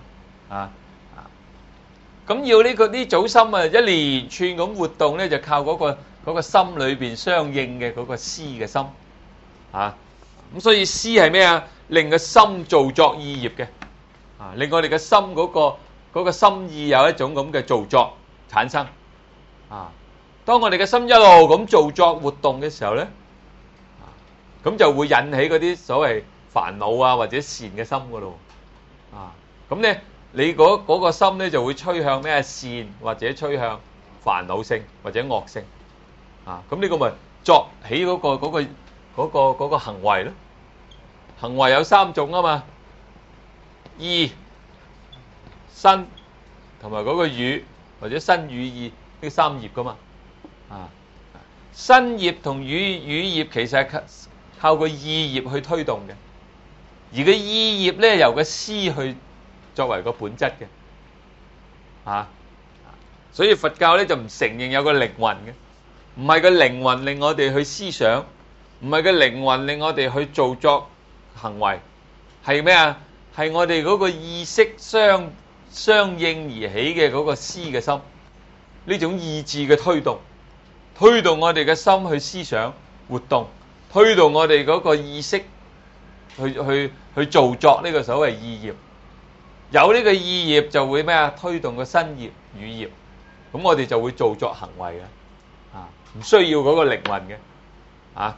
Speaker 1: 咁要呢組心啊一連串咁活動咧，就靠嗰個心裏邊相應嘅嗰個思嘅心咁所以思係咩啊？令個心造作意業嘅令我哋嘅心嗰個心意有一種咁嘅造作產生當我哋嘅心一路咁造作活動嘅時候咧咁就會引起嗰啲所謂煩惱啊，或者善嘅心噶咯，咁咧你嗰個心咧就會趨向咩善，或者趨向煩惱性或者惡性，咁呢個咪作起嗰個行為咯。行為有三種啊嘛，意、身同埋嗰個語，或者身語意呢三業噶嘛，身業同語業其實係靠個意業去推動嘅。而個意業咧由個思去作為個本質嘅，所以佛教咧就唔承認有個靈魂嘅，唔係個靈魂令我哋去思想，唔係個靈魂令我哋去做作行為，係咩啊？係我哋嗰個意識相應而起嘅嗰個思嘅心，呢種意志嘅推動我哋嘅心去思想活動，推動我哋嗰個意識去造作呢個所謂意業，有呢個意業就會咩啊？推動個身業、語業，咁我哋就會造作行為嘅，唔需要嗰個靈魂嘅，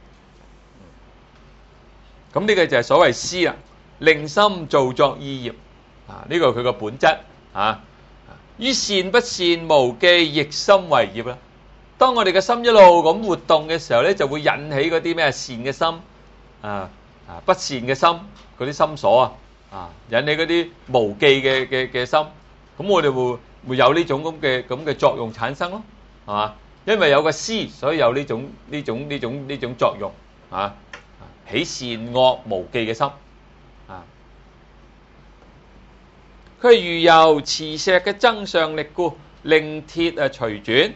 Speaker 1: 咁呢個就係所謂思啦，令心造作意業，呢個佢個本質，於善不善無記，亦心為業啦。當我哋嘅心一路咁活動嘅時候咧，就會引起嗰啲咩善嘅心，不善嘅心，嗰啲心所引起嗰啲無記嘅心，咁我哋會有呢種咁嘅作用產生咯，係嘛？因為有個思，所以有呢種作用，起善惡無記嘅心，佢係如由磁石嘅增上力故，令鐵隨轉。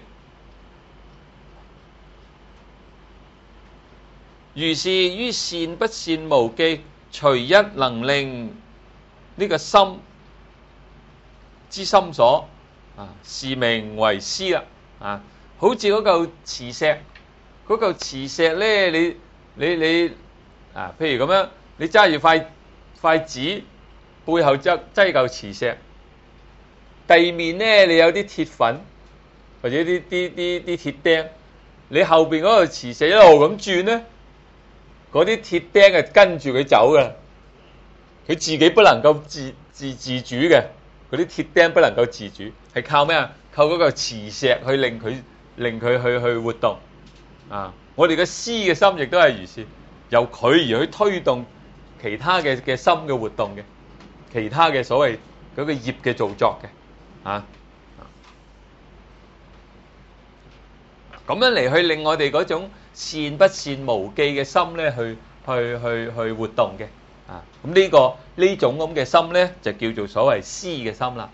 Speaker 1: 如是於善不善無記，隨一能令呢個心之心所，是名為思啦。好似嗰嚿磁石，嗰嚿磁石咧，你譬如咁樣，你揸住塊紙，背後擠嚿磁石，地面咧你有啲鐵粉或者啲鐵釘，你後邊嗰個磁石一路咁轉咧。嗰啲鐵釘係跟住佢走嘅，佢自己不能夠自主嘅，嗰啲鐵釘不能夠自主，係靠咩啊？靠嗰個磁石去令佢去活動。我哋嘅思嘅心亦都係如是，由佢而去推動其他嘅心嘅活動嘅，其他嘅所謂嗰個業嘅造作嘅，咁樣嚟去令我哋嗰種善不善無記嘅心咧，去活動嘅，咁呢種咁嘅心咧，就叫做所謂思嘅心啦，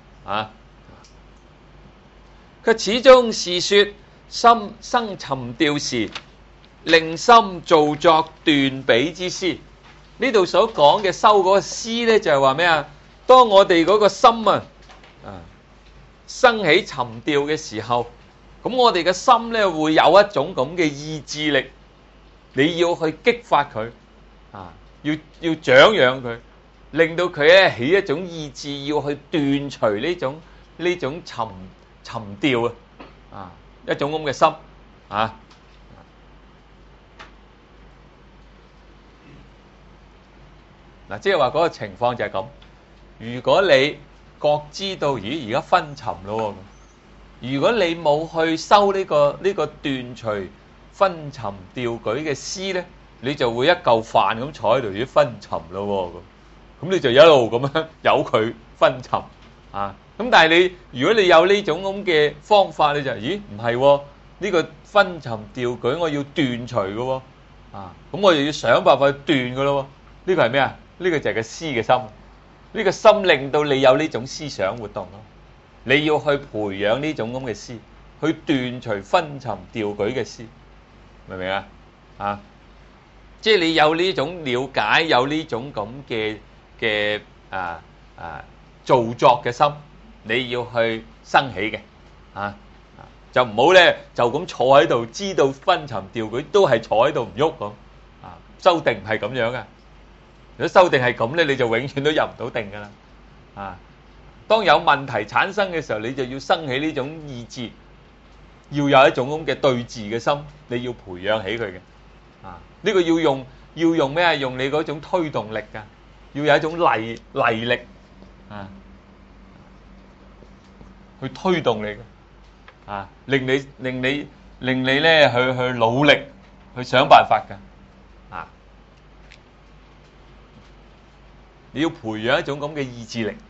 Speaker 1: 佢始終是說心生沉調時，令心造作斷彼之思。呢度所講嘅修嗰個思咧，就係話咩啊？當我哋嗰個心生起沉調嘅時候，咁我哋嘅心咧會有一種咁嘅意志力，你要去激發佢，要長養佢， 令到佢咧起一種意志要去斷除呢種沉掉啊，一種咁嘅心啊。嗱，即係話嗰個情況就係咁。如果你覺知到，咦，而家昏沉咯，如果你冇去修呢個斷除昏沉掉舉嘅思咧，你就會一嚿飯咁坐喺度，啲昏沉咯咁你就一路咁樣由佢昏沉啊。咁但係如果你有呢種咁嘅方法，你就咦唔係喎，呢個昏沉掉舉我要斷除嘅喎啊，咁我就要想辦法去斷嘅咯喎。呢個係咩啊？呢個就係個思嘅心。呢個心令到你有呢種思想活動咯。你要去培養呢種咁嘅思，去斷除昏沉掉舉嘅思，明唔明啊？啊，即係你有呢種了解，有呢種咁嘅造作嘅心，你要去生起嘅就唔好咧就咁坐喺度，知道昏沉掉舉都係坐喺度唔喐咁啊。修定唔係咁樣嘅。如果修定係咁咧，你就永遠都入唔到定噶啦啊！當有問題產生嘅時候，你就要生起呢種意志，要有一種咁嘅對峙嘅心，你要培養起佢嘅啊！呢個要用咩啊？用你嗰種推動力噶，要有一種毅力啊，去推動你嘅啊，令你咧去努力去想辦法噶。你要培養一種咁嘅意志力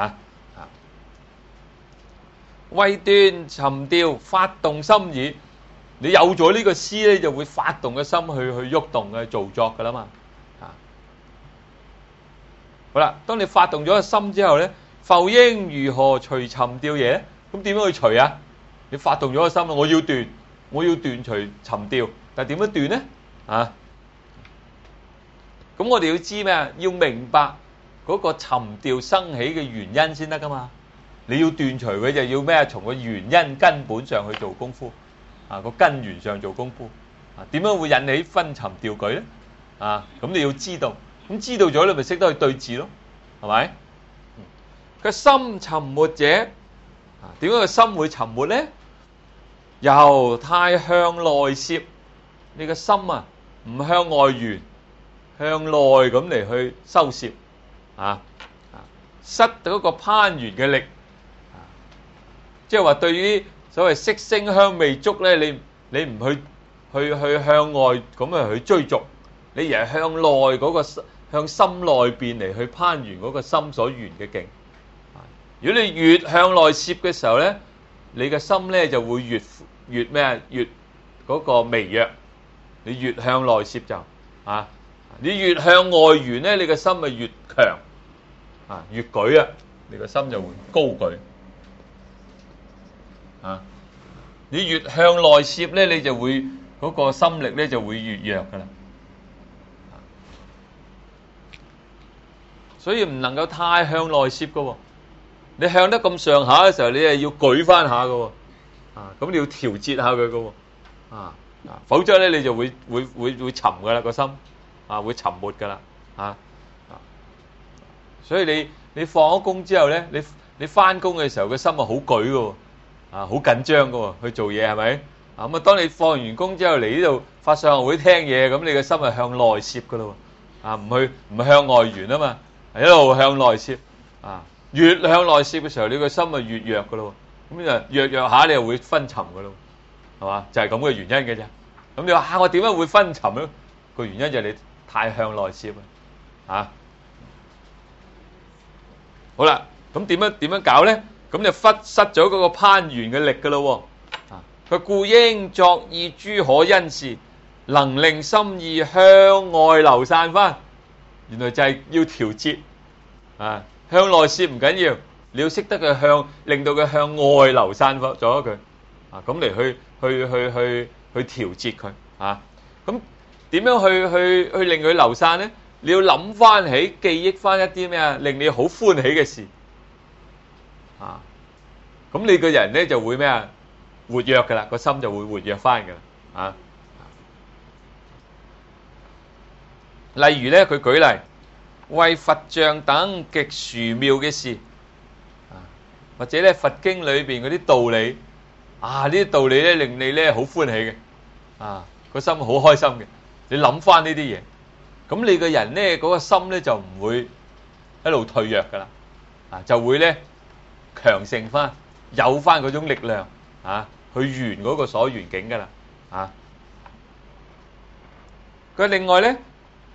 Speaker 1: 為斷沉掉，發動心意。你有咗呢個思咧，就會發動嘅心去喐動嘅造作噶啦嘛好啦，當你發動咗個心之後咧，復應如何除沉掉嘢？咁點樣去除啊？你發動咗個心，我要斷除沉掉，但係點樣斷咧？咁我哋要知咩啊？要明白嗰個沉掉生起嘅原因先得噶嘛。你要斷除佢就要咩啊？從個原因根本上去做功夫個根源上做功夫點樣會引起昏沉掉舉咧？咁你要知道，咁知道咗你咪識得去對治咯，係咪？個心沉沒者點解個心會沉沒咧？由太向內攝，你個心唔向外緣，向內咁嚟去收攝失嗰個攀緣嘅力即係話對於所謂色聲香味觸咧，你唔去向外咁去追逐，你而係向內嗰個向心內邊嚟去攀緣嗰個心所緣嘅境。如果你越向內攝嘅時候咧，你嘅心咧就會越咩啊？越嗰個微弱。你越向內攝就你越向外緣咧，你嘅心咪越強越舉你個心就會高舉你越向內攝咧，你就會嗰個心力咧就會越弱噶啦。所以唔能夠太向內攝噶喎。你向得咁上下嘅時候，你係要舉翻下噶喎。咁你要調節下佢噶喎。否則咧你就會沉噶啦個心會沉沒噶啦所以你放咗工之後咧，你翻工嘅時候個心好舉噶喎。好緊張噶喎，去做嘢係咪？咁當你放完工之後嚟呢度法相學會聽嘢，咁你個心係向內攝噶咯喎，唔向外緣啊嘛，一路向內攝越向內攝嘅時候，你個心咪越弱噶咯喎，咁就弱下你又會昏沉噶咯，係嘛？就係咁嘅原因嘅啫。咁你話我點解會昏沉咧？個原因就係你太向內攝好啦，咁點樣搞咧？咁就忽失咗嗰個攀緣嘅力噶咯喎，佢故應作意諸可因事，能令心意向外流散翻。原來就係要調節向內攝唔緊要，你要識得佢令到佢向外流散咗佢咁嚟去調節佢咁點樣去令佢流散咧？你要諗翻起記憶翻一啲咩啊？令你好歡喜嘅事咁你個人咧就會咩啊？活躍噶啦，個心就會活躍翻噶啦例如咧，佢舉例為佛像等極殊妙嘅事，或者咧佛經裏邊嗰啲道理，呢啲道理咧令你咧好歡喜嘅，個心好開心嘅。你諗翻呢啲嘢，咁你個人咧嗰個心咧就唔會一路退弱噶啦，就會咧強盛翻，有翻嗰種力量去圓嗰個所緣境噶啦，佢另外咧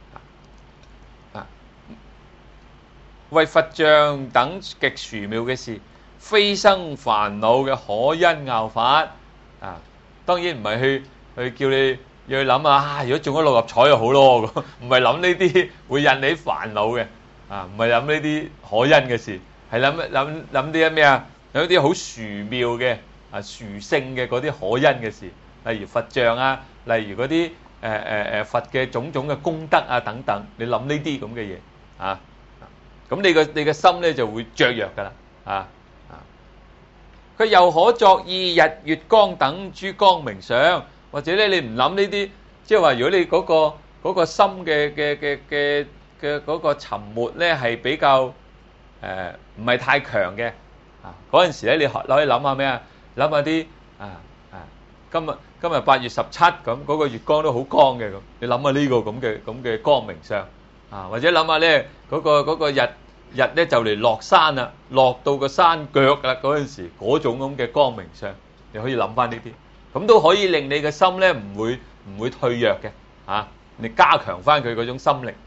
Speaker 1: 為佛像等極殊妙嘅事，非生煩惱嘅可因拗法，當然唔係去叫你要去諗如果中咗六合彩就好咯，唔係諗呢啲會引你煩惱嘅，唔係諗呢啲可因嘅事，係諗啲咩啊？有啲好殊妙嘅殊勝嘅嗰啲可因嘅事，例如佛像例如嗰啲佛嘅種種嘅功德等等，你諗呢啲咁嘅嘢咁你嘅心咧就會雀躍噶啦，佢又可作意日月光等諸光明相，或者咧你唔諗呢啲，即係話如果你嗰個心嘅嗰個沉沒咧係比較唔係太強嘅，嗰陣時咧你可以諗下咩啊？諗下啲今日8月17咁，嗰個月光都好光嘅咁，你諗下呢個咁嘅光明相，或者諗下咧嗰個日咧就嚟落山啦，落到個山腳啦嗰陣時，嗰種咁嘅光明相，你可以諗翻呢啲，咁都可以令你嘅心咧唔會退弱嘅，你加強翻佢嗰種心力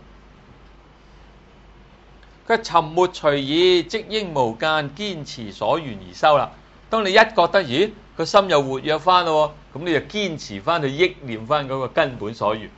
Speaker 1: 佢沉沒隨意，即應無間堅持所緣而修啦。當你一覺得咦個心又活躍翻咯，咁你就堅持翻去憶念翻嗰個根本所緣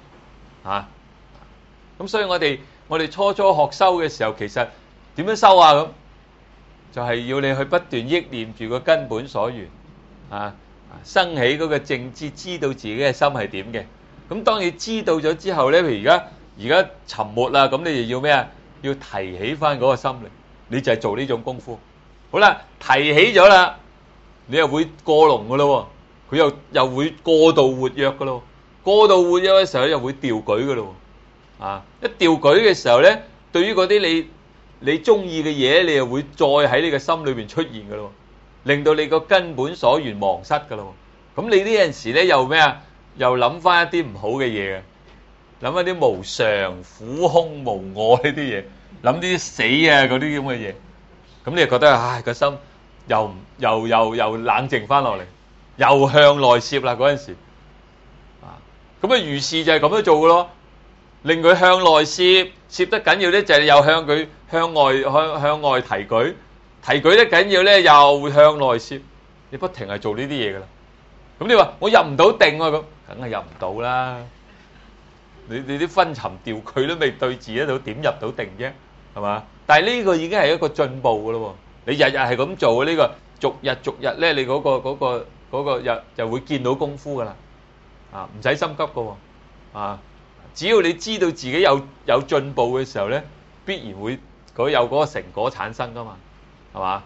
Speaker 1: 咁所以我哋初學修嘅時候，其實點樣修咁？就係要你去不斷憶念住個根本所緣生起嗰個正知，知道自己嘅心係點嘅。咁當你知道咗之後咧，譬如而家沉沒啦，咁你就要咩啊？要提起翻嗰個心嚟，你就係做呢種功夫。好啦，提起咗啦，你又會過龍噶咯，佢又會過度活躍噶咯。過度活躍嘅時候又會掉舉噶咯。一掉舉嘅時候咧，對於嗰啲你中意嘅嘢，你又會再喺你嘅心裏邊出現噶咯，令到你個根本所緣忘失噶咯。咁你呢陣時咧又咩啊？又諗翻一啲唔好嘅嘢嘅，諗一啲無常、苦空、無我呢啲嘢，諗啲死嗰啲咁嘅嘢，咁你就覺得個心又冷靜翻落嚟，又向內攝啦嗰陣時，咁如是就係咁樣做嘅咯。令佢向內攝得緊要咧，就係又向佢向外提舉得緊要咧，又會向內攝。你不停係做呢啲嘢噶啦。咁你話我入唔到定咁，梗係入唔到啦。你啲昏沉掉舉都未對治得到，點入到定啫？係嘛？但係呢個已經係一個進步噶咯。你日日係咁做呢個，逐日咧，你嗰個日就會見到功夫噶啦。唔使心急噶。只要你知道自己有進步嘅時候咧，必然會有嗰個成果產生噶嘛，係嘛？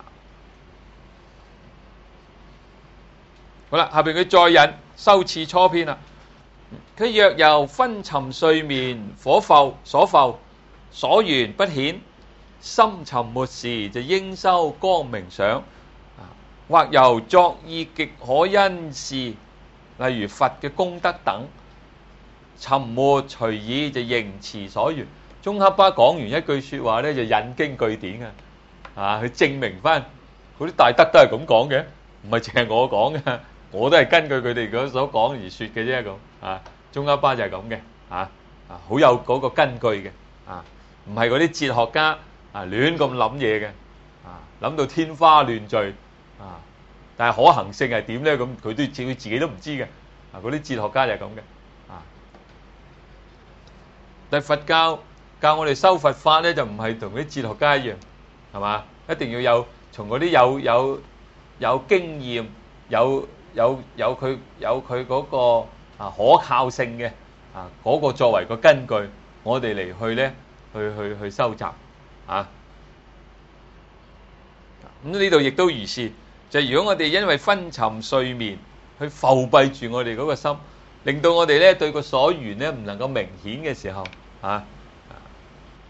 Speaker 1: 好啦，下邊佢再引修次初篇啦。佢若由昏沉睡眠所浮所緣不顯，心沉沒時就應修光明相，或由作意極可因事，例如佛嘅功德等。沉沒隨意就仍持所緣。宗喀巴講完一句說話咧，就引經據典去證明翻嗰啲大德都係咁講嘅，唔係淨係我講嘅，我都係根據佢哋嗰所講而說嘅啫。咁宗喀巴就係咁嘅，好有嗰個根據嘅，唔係嗰啲哲學家亂咁諗嘢嘅，諗到天花亂墜但係可行性係點咧？咁佢自己都唔知嘅，嗰啲哲學家就係咁嘅。但係佛教我哋修佛法咧，就唔係同啲哲學家一樣，係嘛？一定要有從嗰啲有經驗、有佢嗰個可靠性嘅嗰個作為個根據，我哋嚟去咧去收集咁呢度亦都如是，就如果我哋因為昏沉睡眠去浮蔽住我哋嗰個心，令到我哋咧對個所緣咧唔能夠明顯嘅時候，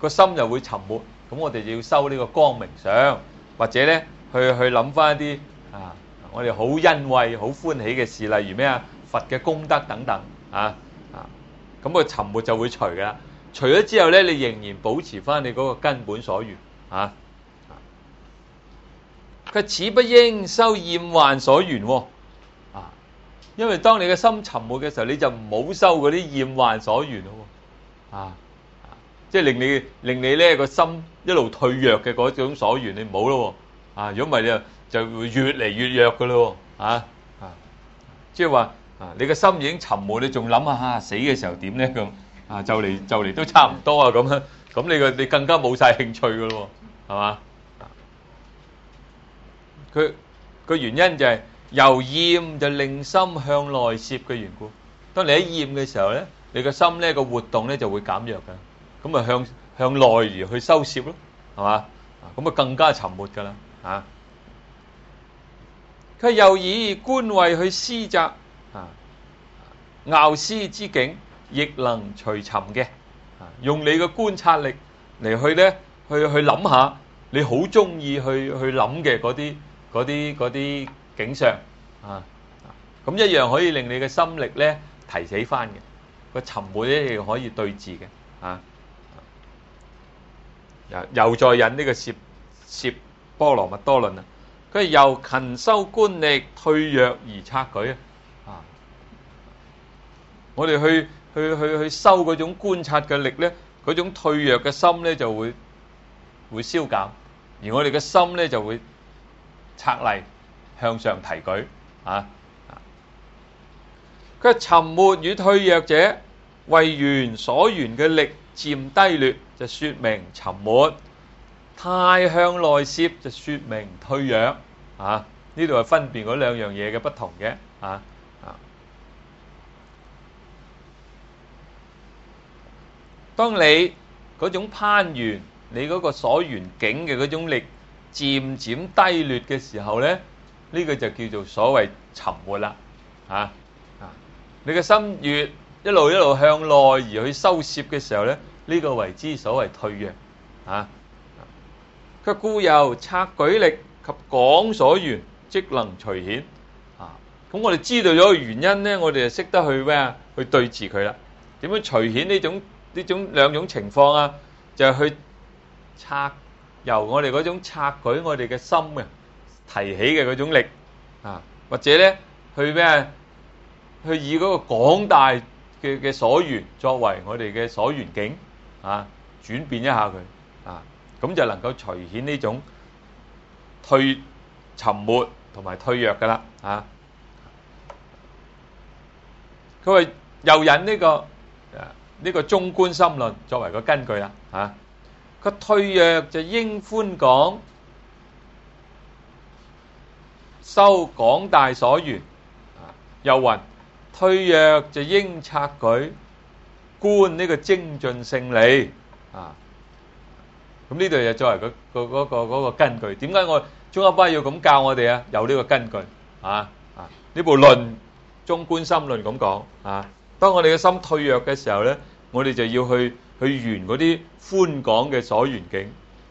Speaker 1: 個心就會沉沒。咁我哋就要修呢個光明相，或者咧去諗翻一啲我哋好欣慰、好歡喜嘅事，例如咩啊？佛嘅功德等等咁個沉沒就會除噶啦。除咗之後咧，你仍然保持翻你嗰個根本所緣佢此不應修厭患所緣喎因為當你嘅心沉沒嘅時候，你就唔好修嗰啲厭患所緣咯即係令你咧個心一路退弱嘅嗰種所緣，你唔好咯如果唔係你就會越嚟越弱噶咯即係話你個心已經沉沒，你仲諗下死嘅時候點咧咁就嚟都差唔多咁樣，咁你更加冇晒興趣噶咯係嘛？佢個原因就係由厭就令心向內攝嘅緣故。當你喺厭嘅時候咧，你個心咧個活動咧就會減弱噶，咁啊向內而去收攝咯，係嘛？咁啊更加沉沒噶啦佢又以觀慧去思擇拗思之境，亦能除沉嘅用你嘅觀察力嚟去咧去諗下你好中意去諗嘅嗰啲景象咁一樣可以令你嘅心力咧提起翻嘅，個沉沒咧亦可以對治嘅又再引呢個攝波羅蜜多論佢由勤修觀力退弱而策舉我哋去修嗰種觀察嘅力咧，嗰種退弱嘅心咧就會消減，而我哋嘅心咧就會策勵向上提舉佢沉沒與退弱者，為緣所緣嘅力漸低劣，就說明沉沒；太向內攝，就說明退弱呢度係分辨嗰兩樣嘢嘅不同嘅當你嗰種攀緣，你嗰個所緣境嘅嗰種力漸漸低劣嘅時候咧，呢個就叫做所謂沉沒啦你嘅心越一路向內而去收攝嘅時候咧，呢個為之所謂退弱佢故由策舉力及廣所緣，即能除顯咁我哋知道咗個原因咧，我哋就識得去咩啊？去對治佢啦。點樣除顯呢種兩種情況就係去由我哋嗰種策舉我哋嘅心提起嘅嗰種力或者咧去咩啊？去以嗰個廣大嘅所緣作為我哋嘅所緣境轉變一下佢咁就能夠除顯呢種沉沒同埋退弱噶啦佢話又引呢個中觀心論作為個根據啦佢退弱就應寬廣修廣大所緣又云退弱就應策舉觀呢個精進勝利咁呢度就作為嗰個根據。點解我中一班要咁教我哋有呢個根據呢部論中觀心論咁講當我哋嘅心退弱嘅時候咧，我哋就要去緣嗰啲寬廣嘅所緣境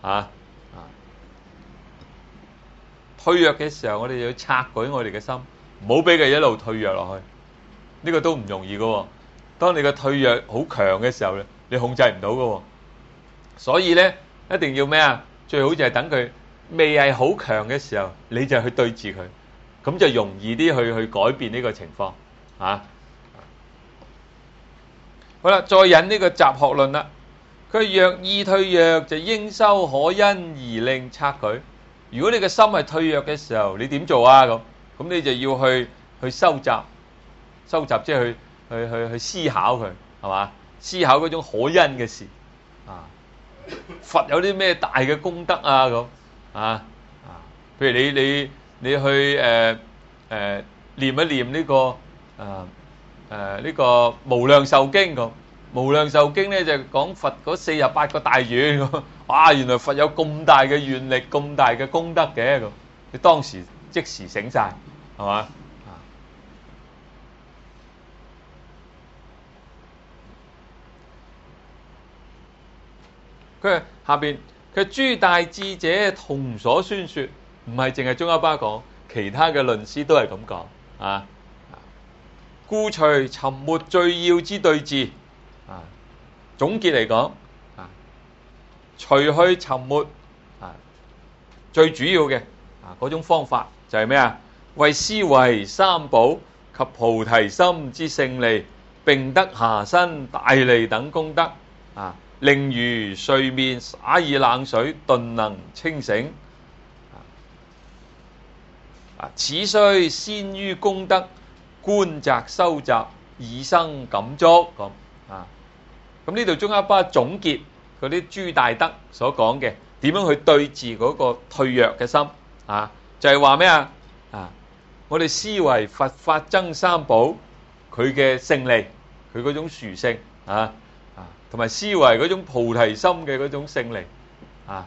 Speaker 1: 退弱嘅時候，我哋就要策舉我哋嘅心，唔好俾佢一路退弱落去。呢個都唔容易噶當你嘅退弱好強嘅時候咧，你控制唔到噶所以咧一定要咩啊？最好就係等佢未係好強嘅時候，你就去對治佢，咁就容易啲去改變呢個情況好啦，再引呢個集學論啦。佢若意退弱，就應修可因而令策舉。如果你嘅心係退弱嘅時候，你點做咁你就要去收集，即係去思考佢，係嘛？思考嗰種可因嘅事佛有啲咩大嘅功德咁譬如你去念一念呢個呢個無量壽經咁，無量壽經咧就講佛嗰48個大願咁，原來佛有咁大嘅願力，咁大嘅功德嘅咁，你當時即時醒晒，係嘛？ 佢係下邊佢諸大智者同所宣說，唔係淨係宗喀巴講，其他嘅論師都係咁講啊。故隨沉沒最要之對治啊，總結嚟講啊，除去沉沒啊，最主要嘅啊嗰種方法就係咩啊？為思維三寶及菩提心之勝利，並得下身大利等功德啊，令如睡眠灑以冷水，頓能清醒啊。此須先於功德觀察收集，以生感觸咁啊。咁呢度宗喀巴總結嗰啲諸大德所講嘅點樣去對治嗰個退弱嘅心啊，就係話咩啊？我哋思維佛法僧三寶佢嘅勝利，佢嗰種殊勝啊，同埋思維嗰種菩提心嘅嗰種勝利啊，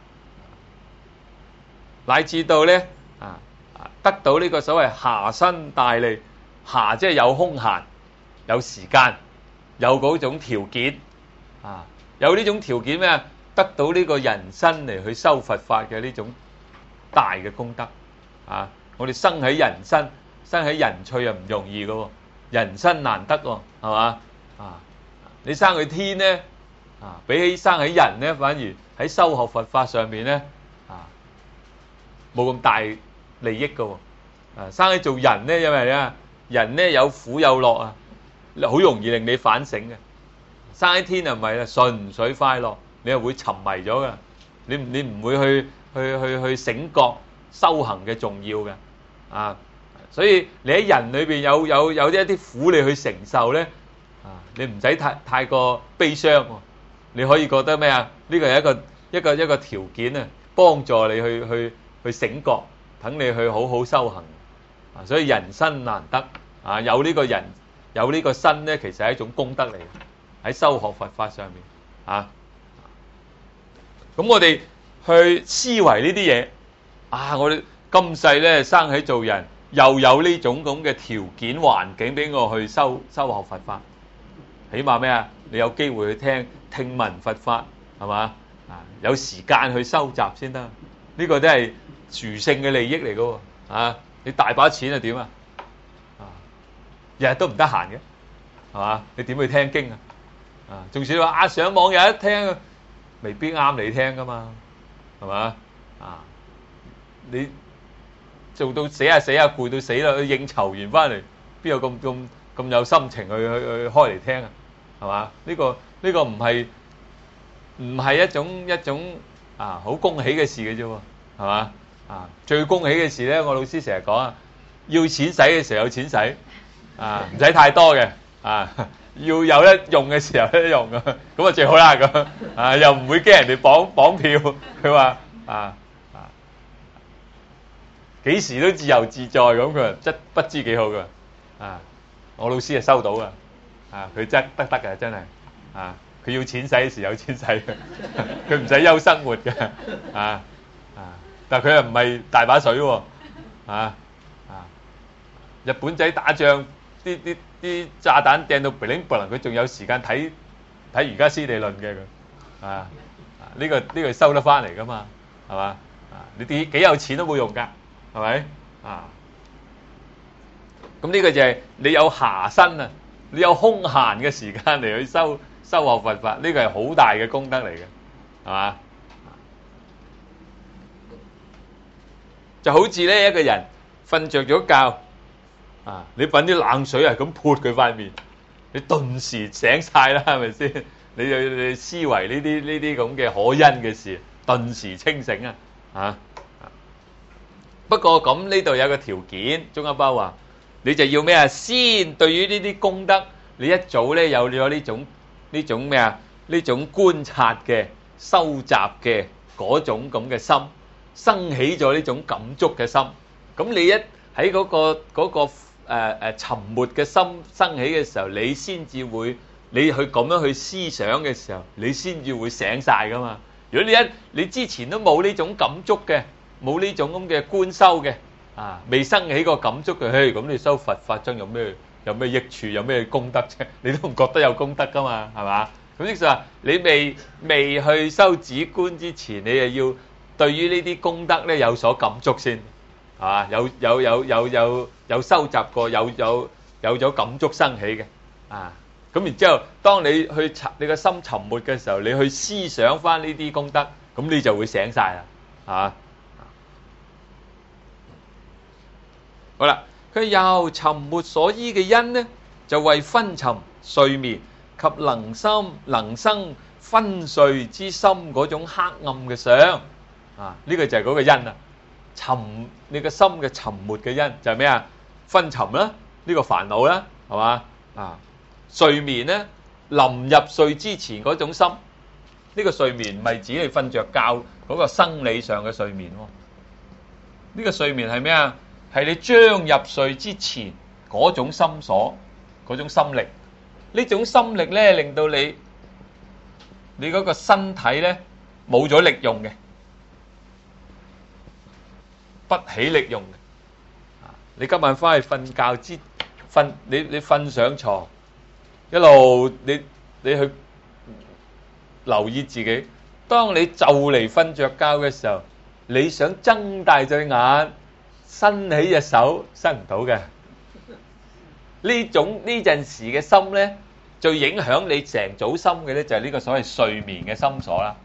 Speaker 1: 乃至到咧得到呢個所謂暇身大利，暇即係有空閒、有時間、有嗰種條件啊，有呢種條件咩啊？得到呢個人身嚟去修佛法嘅呢種大嘅功德啊！我哋生喺人身，生喺人趣又唔容易噶喎，人身難得喎，係嘛啊？你生去天咧啊，比起生喺人咧，反而喺修學佛法上面咧啊，冇咁大利益噶喎。啊，生喺做人咧，因為咧人咧有苦有樂啊，好容易令你反省嘅。生喺天啊唔係啦，純粹快樂，你又會沉迷咗噶，你唔會去醒覺修行嘅重要嘅啊，所以你喺人裏邊有一啲苦你去承受咧啊，你唔使太過悲傷喎，你可以覺得咩啊？呢個係一個條件啊，幫助你去醒覺，等你去好好修行啊。所以人身難得啊，有呢個人有呢個身咧，其實係一種功德嚟嘅，喺修學佛法上面啊。咁我哋去思維呢啲嘢啊，我哋今世咧生喺做人，又有呢種咁嘅條件環境俾我去修學佛法，起碼咩啊？你有機會去聽聞佛法，係嘛啊？有時間去收集先得，呢個都係殊勝嘅利益嚟噶喎啊！你大把錢啊點啊？日日都唔得閒嘅，係嘛？你點去聽經啊？啊，仲少話上網有一聽，未必啱你聽噶嘛，係嘛啊？你做到死下攰到死啦，應酬完翻嚟，邊有咁有心情去開嚟聽啊？係嘛？呢個唔係一種啊好恭喜嘅事嘅啫喎，係嘛啊？最恭喜嘅事咧，我老師成日講啊，要錢使嘅時候有錢使啊，唔使太多嘅啊，要有得用嘅時候有得用啊，咁啊最好啦咁啊，又唔會驚人哋綁票，佢話啊。幾時都自由自在咁，佢真不知幾好噶啊！我老師係收到噶啊，佢真得嘅真係啊！佢要錢使嘅時有錢使，佢唔使憂生活嘅啊！但係佢又唔係大把水喎啊！日本仔打仗，啲炸彈掟到噼零啪能，佢仲有時間睇瑜伽師地論嘅佢啊！呢個收得翻嚟噶嘛，係嘛啊？你幾有錢都冇用噶。係咪啊？咁呢個就係你有暇身啊，你有空閒嘅時間嚟去修學佛法，呢個係好大嘅功德嚟嘅，係嘛？就好似咧一個人瞓着咗覺啊，你搵啲冷水啊咁潑佢塊面，你頓時醒晒啦，係咪先？你思維呢啲咁嘅可恩嘅事，頓時清醒啊！啊！不過咁呢度有個條件，宗喀巴話你就要咩啊？先對於呢啲功德，你一早咧有咗呢種咩啊？呢種觀察嘅、收集嘅嗰種咁嘅心，生起咗呢種感觸嘅心。咁你一喺嗰個沉沒嘅心生起嘅時候，你先至會你去咁樣去思想嘅時候，你先至會醒晒噶嘛。如果你之前都冇呢種感觸嘅。冇呢種咁嘅觀修嘅啊，未生起個感觸嘅，咁你修佛法僧有咩益處，有咩功德啫？你都唔覺得有功德噶嘛，係嘛？ 咁即係話你未去修止觀之前，你又要對於呢啲功德咧有所感觸先，係嘛？有收集過，有咗感觸生起嘅，啊！咁然之後，當你你個心沉沒嘅時候，你去思想翻呢啲功德，咁你就會醒晒啦，啊！好啦，佢由沉沒所依嘅因呢，就為昏沉、睡眠及能生昏睡之心嗰種黑暗嘅相，啊！呢個就係嗰個因啦。你個心嘅沉沒嘅因就係咩啊？昏沉啦，呢個煩惱啦，係嘛？啊！睡眠咧，臨入睡之前嗰種心，呢個睡眠唔係指你瞓着覺嗰個生理上嘅睡眠喎。呢個睡眠係咩啊？係你將入睡之前嗰種心所，嗰種心力。呢種心力咧，令到你嗰個身體咧冇咗力用嘅，不起力用嘅。你今晚翻去瞓覺你瞓上床。一路你去留意自己，當你就嚟瞓着覺嘅時候，你想睜大隻眼，伸起隻手，伸唔到嘅。呢陣時嘅心咧，最影響你成組心嘅咧，就係呢個所謂睡眠嘅心所啦。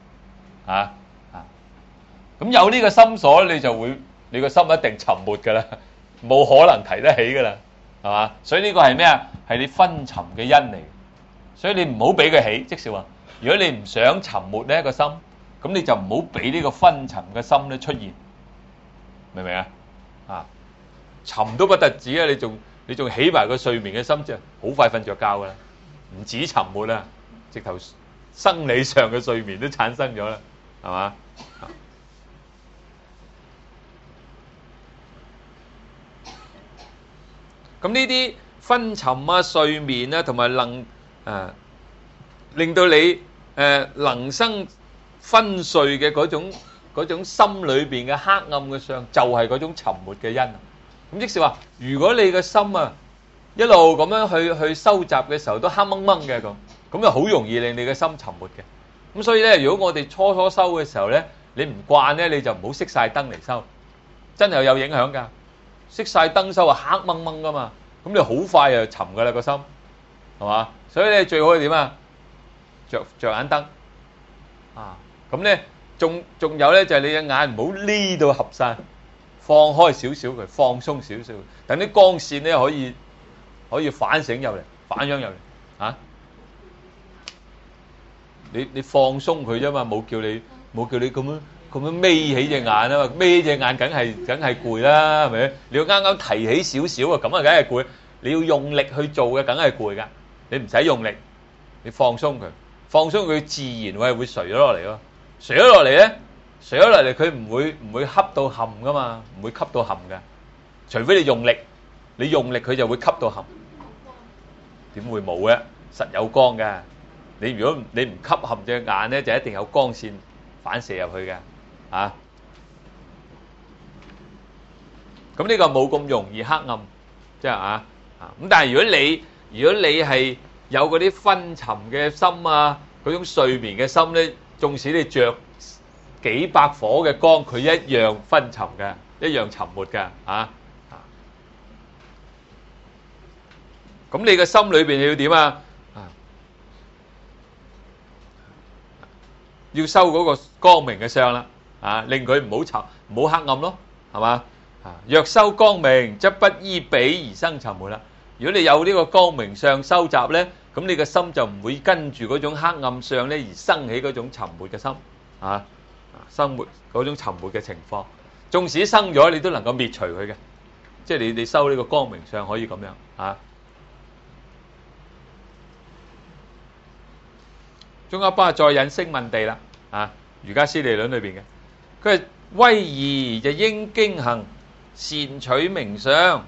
Speaker 1: 咁有呢個心所，你個心一定沉沒噶啦，冇可能提得起噶啦。係嘛？所以呢個係咩啊？係你昏沉嘅因嚟，所以你唔好俾佢起。即是話，如果你唔想沉沒呢一個心，咁你就唔好俾呢個昏沉嘅心咧出現，明唔明啊？啊，沉都不特止啊！你仲起埋個睡眠嘅心，即係好快瞓着覺噶啦，唔止沉沒啦，直頭生理上嘅睡眠都產生咗啦，係嘛？咁呢啲昏沉啊、睡眠啊，同埋令到你能生昏睡嘅嗰種心裏邊嘅黑暗嘅相，就係嗰種沉沒嘅因。咁即是話，如果你嘅心啊一路咁樣去收集嘅時候都黑掹掹嘅咁就好容易令你嘅心沉沒嘅。咁所以咧，如果我哋初修嘅時候咧，你唔慣咧，你就唔好熄晒燈嚟修，真係有影響㗎。熄晒燈修啊，黑掹掹噶嘛，咁你好快就沉噶啦個心，係嘛？所以咧最好係點啊？着眼燈啊，咁咧仲有咧就係你嘅眼唔好呢度合晒，放開少少佢，放鬆少少，等啲光線咧可以反映入嚟，反映入嚟啊！你放鬆佢啫嘛，冇叫你咁樣眯起隻眼啊嘛，眯隻眼梗係攰啦，係咪？你要啱啱提起少少啊，咁啊梗係攰。你要用力去做嘅，梗係攰噶。你唔使用力，你放鬆佢自然會垂咗落嚟咯。垂咗落嚟佢唔會吸到冚噶嘛，唔會吸到冚噶。除非你用力佢就會吸到冚。點會冇嘅？實有光嘅。如果你唔吸冚隻眼咧，就一定有光線反射入去嘅。啊，咁呢個冇咁容易黑暗，即係咁但係如果你係有嗰啲昏沉嘅心啊，嗰種睡眠嘅心咧，縱使你着幾百火嘅光，佢一樣昏沉嘅，一樣沉沒嘅。咁你嘅心裏邊要點啊？要修嗰個光明嘅相啦。令佢唔好沉，唔好黑暗咯，係嘛？若修光明，則不依彼而生沉沒啦。如果你有呢個光明相收集咧，咁你個心就唔會跟住嗰種黑暗相咧而生起嗰種沉沒嘅心，生活嗰種沉沒嘅情況。縱使生咗，你都能夠滅除佢嘅，即係你修呢個光明相可以咁樣。宗喀巴再引聲聞地啦，瑜伽師地論裏邊嘅。佢係威儀就應經行善取名相，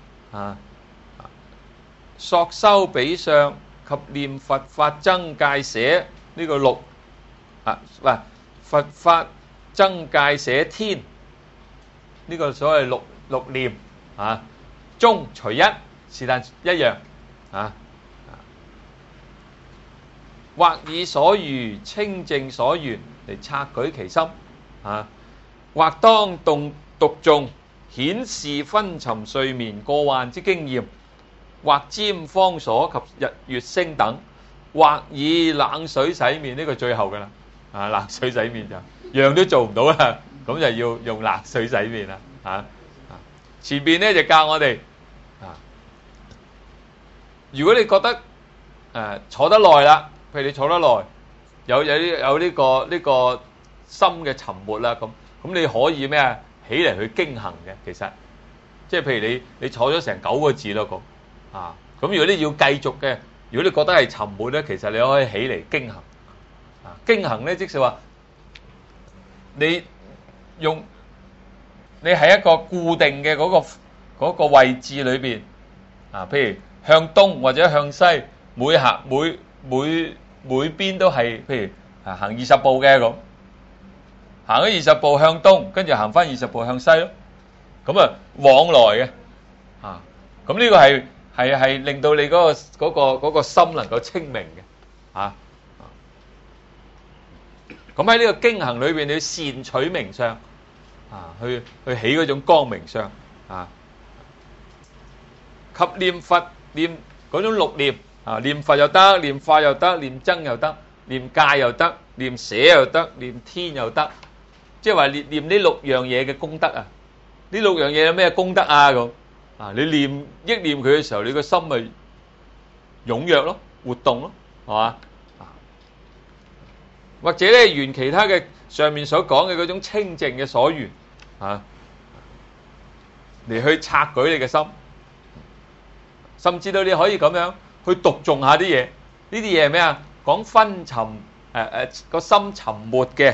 Speaker 1: 索修彼相及念佛法僧戒捨呢個六佛法僧戒捨天呢個所謂六念中隨一是但一樣或以所餘清淨所緣嚟察舉其心，或當讀誦顯示昏沉睡眠過患之經驗，或瞻方所及日月星等，或以冷水洗面，呢個最後噶啦，冷水洗面就樣都做唔到啦，咁就要用冷水洗面啦，前邊咧就教我哋，如果你覺得坐得耐啦，譬如你坐得耐，有呢個心嘅沉沒啦，咁你可以咩啊？起嚟去經行嘅，其實即係譬如你坐咗成9個字咯，咁如果你要繼續嘅，如果你覺得係沉悶咧，其實你可以起嚟經行，經行咧即係話你喺一個固定嘅嗰個位置裏邊，譬如向東或者向西，每邊都係譬如行20步嘅咁。行咗20步向東，跟住行翻20步向西咯，咁往來嘅，咁呢個係令到你嗰個心能夠清明嘅，咁喺呢個經行裏邊，你要善取名相，去起嗰種光明相，及念佛念嗰種6念，念佛又得，念法又得，念僧又得，念戒又得，念捨又得，念天又得。即係話念呢6樣嘢嘅功德啊！呢6樣嘢有咩功德啊？咁你憶念佢嘅時候，你個心咪踴躍咯，活動咯，係嘛？或者咧，緣其他嘅上面所講嘅嗰種清淨嘅所緣嚟去察舉你嘅心，甚至到你可以咁樣去讀誦下啲嘢。呢啲嘢係咩啊？講昏沉個心沉沒嘅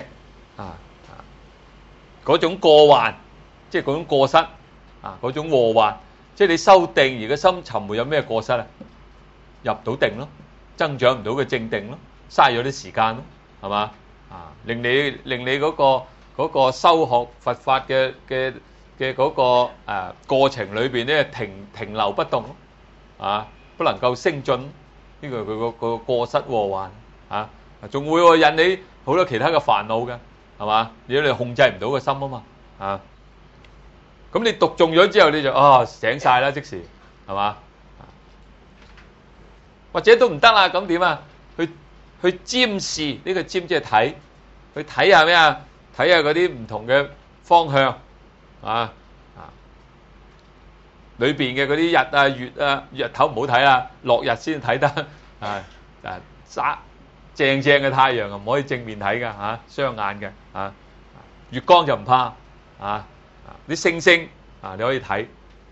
Speaker 1: 嗰種過患，即係嗰種過失嗰種禍患，即係你修定而個心沉沒有咩過失啊？入到定咯，增長唔到嘅正定咯，嘥咗啲時間咯，係嘛？令你嗰個修學佛法嘅嗰個過程裏邊咧停留不動咯，不能夠升進，呢個佢個過失禍患仲會引你好多其他嘅煩惱嘅。係嘛？如果你控制唔到個心啊嘛，咁你讀誦咗之後，你就醒晒啦，即時係嘛？或者都唔得啦，咁點啊？去瞻視，呢個瞻即係睇，去睇下咩啊？睇下嗰啲唔同嘅方向裏邊嘅嗰啲日啊、月啊，日頭唔好睇啦，落日先睇得正嘅太陽唔可以正面睇噶，雙眼嘅，月光就唔怕，啲星星你可以睇，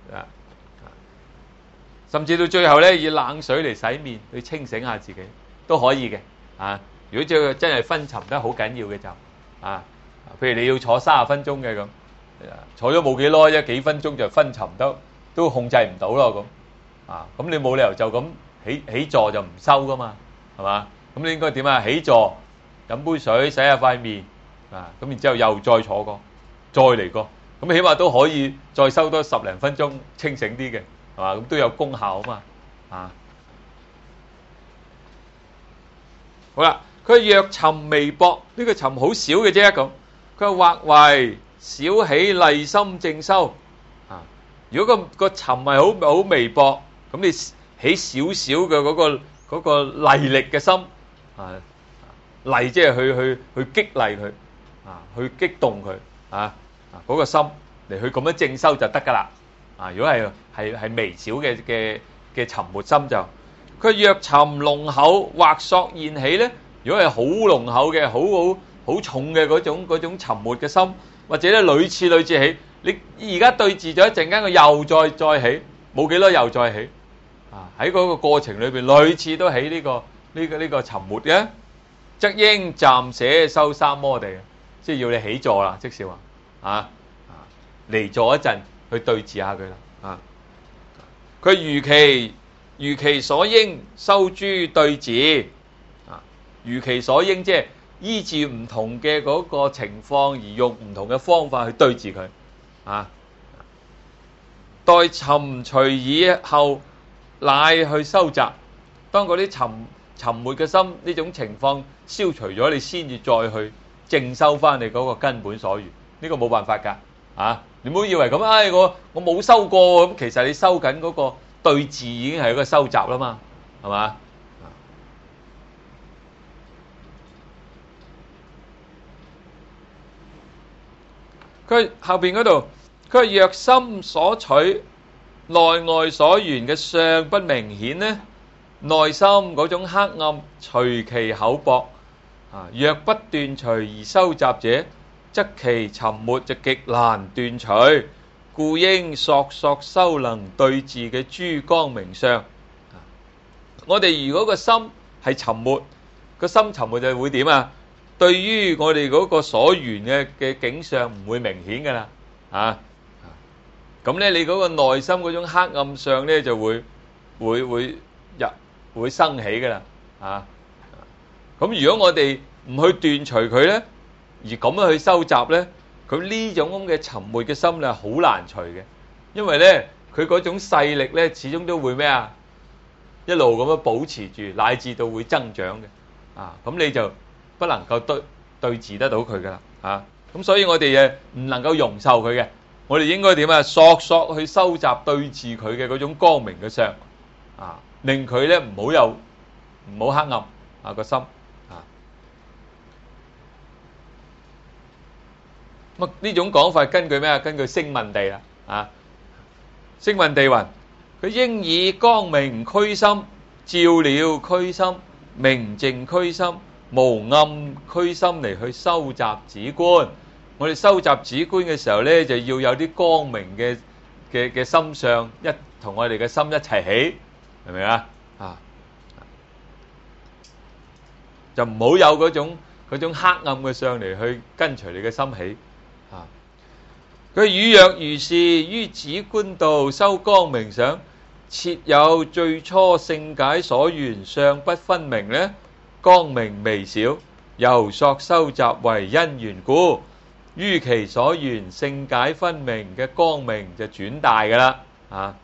Speaker 1: 甚至到最後咧以冷水嚟洗面去清醒下自己都可以嘅，如果真係昏沉得好緊要嘅就，譬如你要坐30分鐘嘅咁，坐咗冇幾耐啫，幾分鐘就昏沉得都控制唔到咯咁，咁你冇理由就咁起坐就唔收噶嘛，係嘛？咁你應該點啊？起坐，飲杯水，洗下塊面，咁然之後又再坐過，再嚟過，咁起碼都可以再收多10零分鐘，清醒啲嘅，係嘛？咁都有功效啊嘛，好啦，佢若沉微薄，呢個沉好少嘅啫咁，佢話或為少起勵心正修，如果個沉係好微薄，咁你起少少嘅嗰個勵力嘅心。勵即係去激勵佢，去激動佢，嗰個心嚟去咁樣正修就得噶啦。如果係微小嘅沉沒心就，佢若沉濃厚或索現起咧，如果係好濃厚嘅、好重嘅嗰種沉沒嘅心，或者咧屢次起，你而家對治咗一陣間，佢又再起，冇幾多又再起，喺嗰個過程裏邊屢次都起呢個沉沒嘅，則應暫捨修三摩地，即係要你起坐啦，即是話離坐一陣去對治下佢啦。佢如其所應修諸對治，如其所應即係依照唔同嘅嗰個情況而用唔同嘅方法去對治佢。待沉除以後，乃去收集。當嗰啲沉沉沒嘅心呢種情況消除咗，你先至再去正修翻你嗰個根本所緣，呢個冇辦法㗎啊！你唔好以為咁，我冇修過咁，其實你修緊嗰個對治已經係一個收集啦嘛，係嘛？佢後邊嗰度，佢話若心所取內外所緣嘅相不明顯呢，內心嗰種黑暗隨其厚薄若不斷除而收集者，則其沉沒就極難斷除，故應索修能對治嘅諸光明相。我哋如果個心係沉沒，個心沉沒就會點啊？對於我哋嗰個所緣嘅景象唔會明顯噶啦，咁咧你嗰個內心嗰種黑暗相咧就會生起噶啦，咁如果我哋唔去斷除佢咧，而咁樣去收集咧，佢呢種咁嘅沉沒嘅心咧好難除嘅，因為咧佢嗰種勢力咧始終都會咩啊？一路咁樣保持住，乃至到會增長嘅，咁你就不能夠對治得到佢噶啦，咁所以我哋唔能夠容受佢嘅，我哋應該點啊？索去收集對治佢嘅嗰種光明嘅相，令佢咧唔好黑暗個心，咁呢種講法根據咩啊？根據聲聞地啦，聲聞地云。佢應以光明驅心，照了驅心，明淨驅心，無暗驅心嚟去收集止觀。我哋收集止觀嘅時候咧，就要有啲光明嘅心相同我哋嘅心一齊起，明唔明啊？就唔好有嗰種黑暗嘅相嚟去跟隨你嘅心起。佢語若如是，於止觀道修光明相，設有最初性解所緣相不分明呢，光明微小，由索收集為因緣故，於其所緣性解分明嘅光明就轉大噶啦。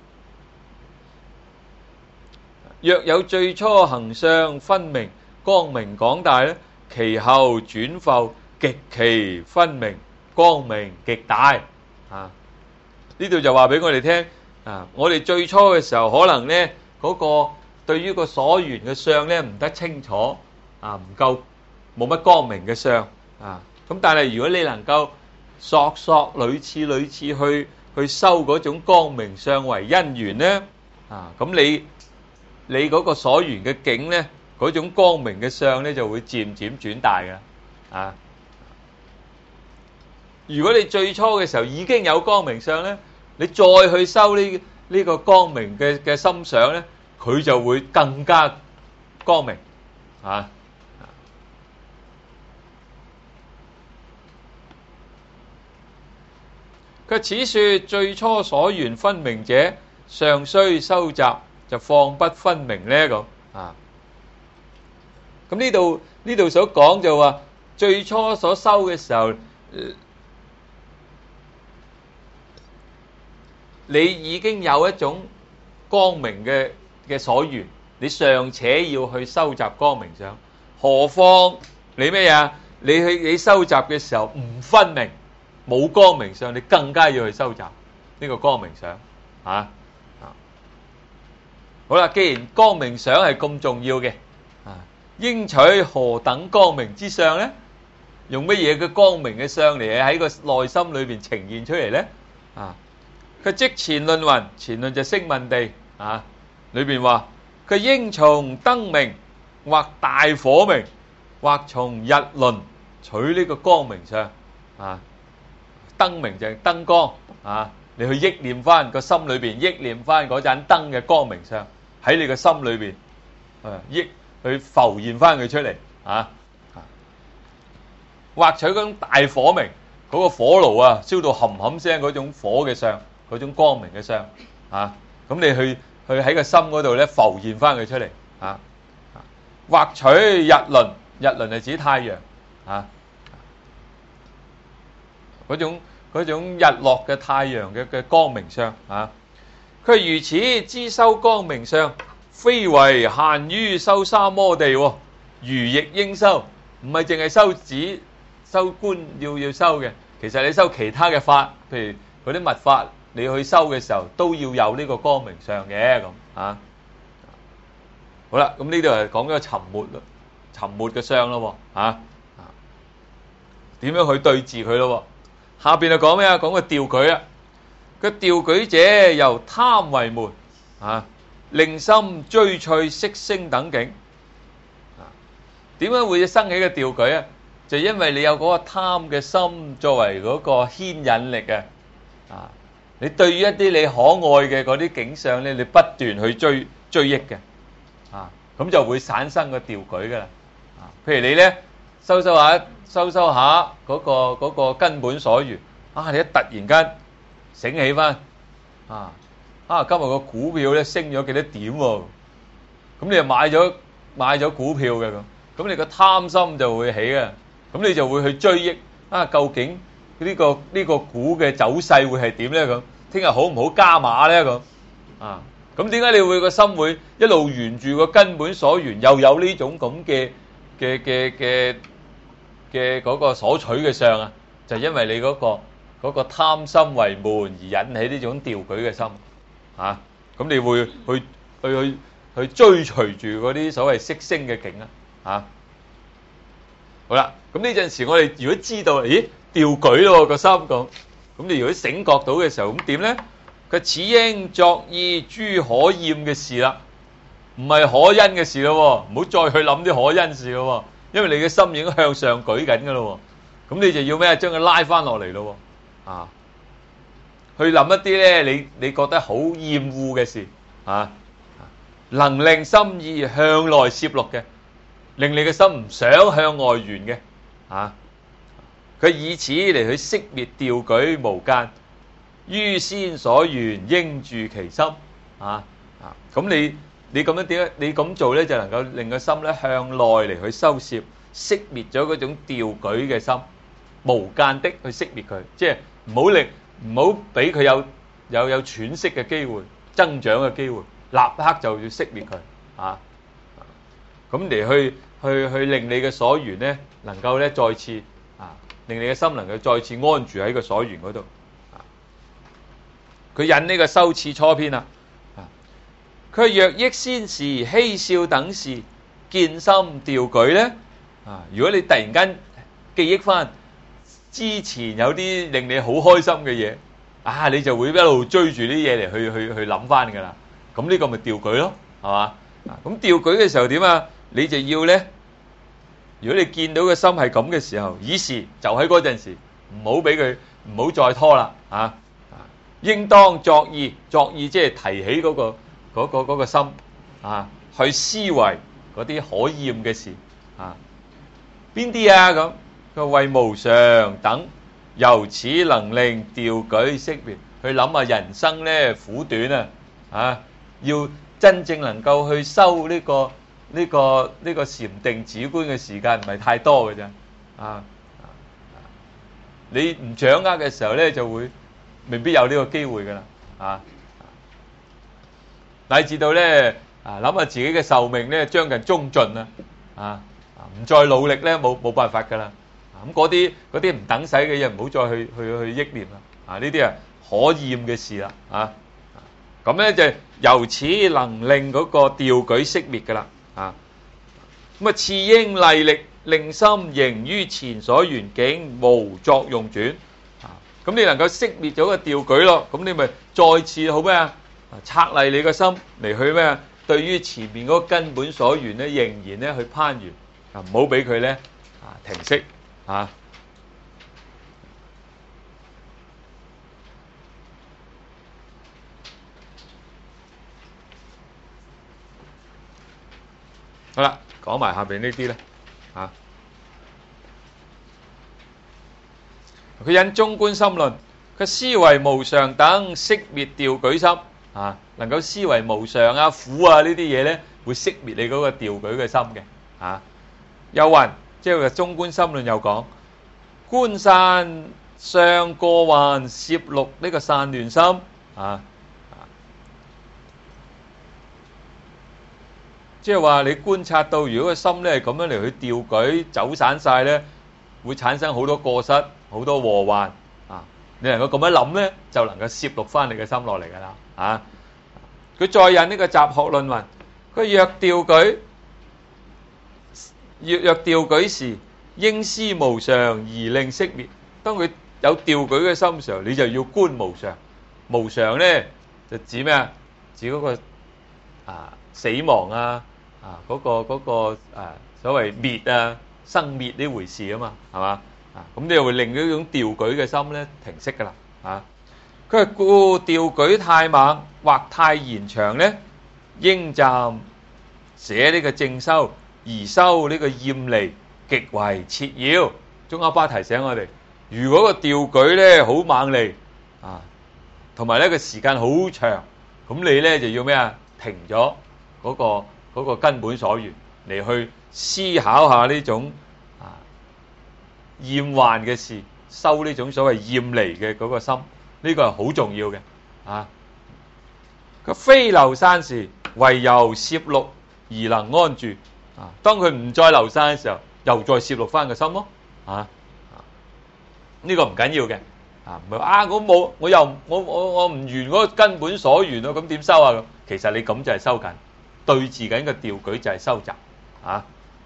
Speaker 1: 若有最初行相分明，光明廣大呢，其後轉浮極其分明，光明極大。呢度就話俾我哋聽。我哋最初嘅時候，可能咧嗰個對於個所緣嘅相咧唔得清楚，唔夠冇乜光明嘅相，咁但係如果你能夠索屢次去修嗰種光明相為因緣咧，咁你嗰個所緣嘅境咧，嗰種光明嘅相咧就會漸漸轉大嘅。如果你最初嘅時候已經有光明相咧，你再去修呢個光明嘅心相咧，佢就會更加光明。佢此說最初所緣分明者，尚須收集，就放不分明呢個。咁呢度所講就話最初所修嘅時候，你已經有一種光明嘅所緣，你尚且要去收集光明相，何況你咩呀？你收集嘅時候唔分明，冇光明相，你更加要去收集呢個光明相。好啦，既然光明相係咁重要嘅，應取何等光明之相呢？用乜嘢嘅光明嘅相嚟喺個內心裏邊呈現出嚟呢？佢即前論云，前論就聲聞地裏邊話，佢應從燈明或大火明，或從日輪取呢個光明相。燈明就係燈光，你去憶念翻個心裏邊，憶念翻嗰盞燈嘅光明相喺你個心裏邊，去浮現翻佢出嚟。或取嗰種大火明，嗰個火爐燒到冚冚聲嗰種火嘅相，嗰種光明嘅相，咁你去喺個心嗰度咧浮現翻佢出嚟。或取日輪，日輪係指太陽，嗰種日落嘅太陽嘅光明相。佢如此知修光明相， 非為限於修三摩地喎，餘亦應修，唔係淨係修止修觀要修嘅，其實你修其他嘅法，譬如嗰啲密法，你去修嘅時候都要有呢個光明相嘅咁啊。好啦，咁呢度係講咗沉沒咯，沉沒嘅相咯喎，啊點樣去對治佢咯喎？下邊就講咩啊？講個調舉啊，個調舉者由貪為門啊，令心追趣色聲等境啊。點解會生起個調舉啊？就因為你有嗰個貪嘅心作為嗰個牽引力啊！啊，你對於一啲你可愛嘅嗰啲景象咧，你不斷去追憶嘅啊，咁就會產生個調舉噶啦啊。譬如你咧修修下嗰個根本所緣啊，你一突然間醒起翻啊，今日個股票咧升咗幾多點喎？咁你就買咗股票嘅咁你個貪心就會起啊！咁你就會去追憶啊，究竟呢個股嘅走勢會係點咧？咁聽日好唔好加碼咧？咁啊，咁點解你會個心會一路沿住個根本所緣，又有呢種咁嘅嗰個所取嘅相啊？就因為你嗰個貪心為門而引起呢種調舉嘅心啊！咁你會去追隨住嗰啲所謂色聲嘅境啊！好啦，咁呢陣時我哋如果知道，咦調舉咯個心咁你如果醒覺到嘅時候，咁點咧？佢此應作意諸可厭嘅事啦，唔係可欣嘅事咯，唔好再去諗啲可欣事咯，因為你嘅心已經向上舉緊噶咯，咁你就要咩？將佢拉翻落嚟咯，啊，去諗一啲咧，你覺得好厭惡嘅事啊，能令心意向內攝錄嘅。令你嘅心唔想向外緣嘅，啊，佢以此嚟去熄滅調舉無間，於先所緣應住其心，咁你咁樣點解？你咁做咧，就能夠令個心咧向內嚟去收攝，熄滅咗嗰種調舉嘅心，無間的去熄滅佢，即係唔好俾佢有喘息嘅機會，增長嘅機會，立刻就要熄滅佢，啊，咁嚟去令你嘅所緣咧，能夠咧再次令你嘅心能夠再次安住喺個所緣嗰度。佢引呢個修次初篇啦。佢若憶先時嬉笑等事，見心調舉咧，如果你突然間記憶翻之前有啲令你好開心嘅嘢，你就會一路追住啲嘢嚟去諗翻噶啦。咁呢個咪調舉咯，係嘛？咁調舉嘅時候點啊？你就要咧，如果你見到個心係咁嘅時候，以時就喺嗰陣時，唔好俾佢，唔好再拖啦，應當作意即係提起嗰個心，去思維嗰啲可厭嘅事，邊啲啊？咁佢為無常等，由此能令調舉熄滅，去諗下人生咧苦短要真正能夠去修呢個禪定止觀嘅時間唔係太多嘅啫，你唔掌握嘅時候咧，就會未必有呢個機會噶啦，乃至到咧諗下自己嘅壽命咧將近終盡啦，唔再努力咧冇辦法噶啦，咁嗰啲唔等使嘅嘢唔好再去憶念啦，呢啲可厭嘅事啦，咁咧就由此能令嗰個調舉熄滅噶啦。咁次應勵力令心仍於前所緣境無作用轉，咁你能夠熄滅咗個調舉咯，咁你咪再次好咩啊？策勵你個心嚟去咩啊？對於前面嗰個根本所緣咧，仍然咧去攀緣，唔好俾佢咧停息好啦，講埋下邊呢啲咧，佢引中觀心論，佢思維無常等熄滅調舉心，能夠思維無常苦呢啲嘢咧，會熄滅你嗰個調舉嘅心嘅，又云即係中觀心論又講，觀散相過患攝錄呢個散亂心， 即係話你觀察到，如果個心咧係咁樣嚟去調舉走散晒咧，會產生好多過失、好多禍患啊！你能夠咁樣諗咧，就能夠攝錄翻你嘅心落嚟㗎啦啊！佢再引呢個雜學論云，佢若調舉時，應思無常而令息滅。當佢有調舉嘅心嘅時候，你就要觀無常。無常咧就指咩啊？指嗰個死亡啊，嗰個所謂滅啊、生滅呢回事啊嘛，係嘛？咁你又會令呢種調舉嘅心咧停息噶啦啊！佢係故調舉太猛或太延長咧，應暫捨呢個正修，而修呢個厭離，極為切要。宗喀巴提醒我哋，如果個調舉咧好猛烈啊，同埋咧個時間好長，咁你咧就要咩啊？停咗嗰個根本所緣嚟去思考下呢種厭患嘅事，修呢種所謂厭離嘅嗰個心，呢個係好重要嘅啊！佢非流散時，唯由攝錄而能安住啊！當佢唔再流散嘅時候，又再攝錄翻個心咯啊！呢個唔緊要嘅啊，唔係啊，我唔緣嗰個根本所緣咯，咁點修啊？其實你咁就係修緊，對治緊個調舉就係收集啊！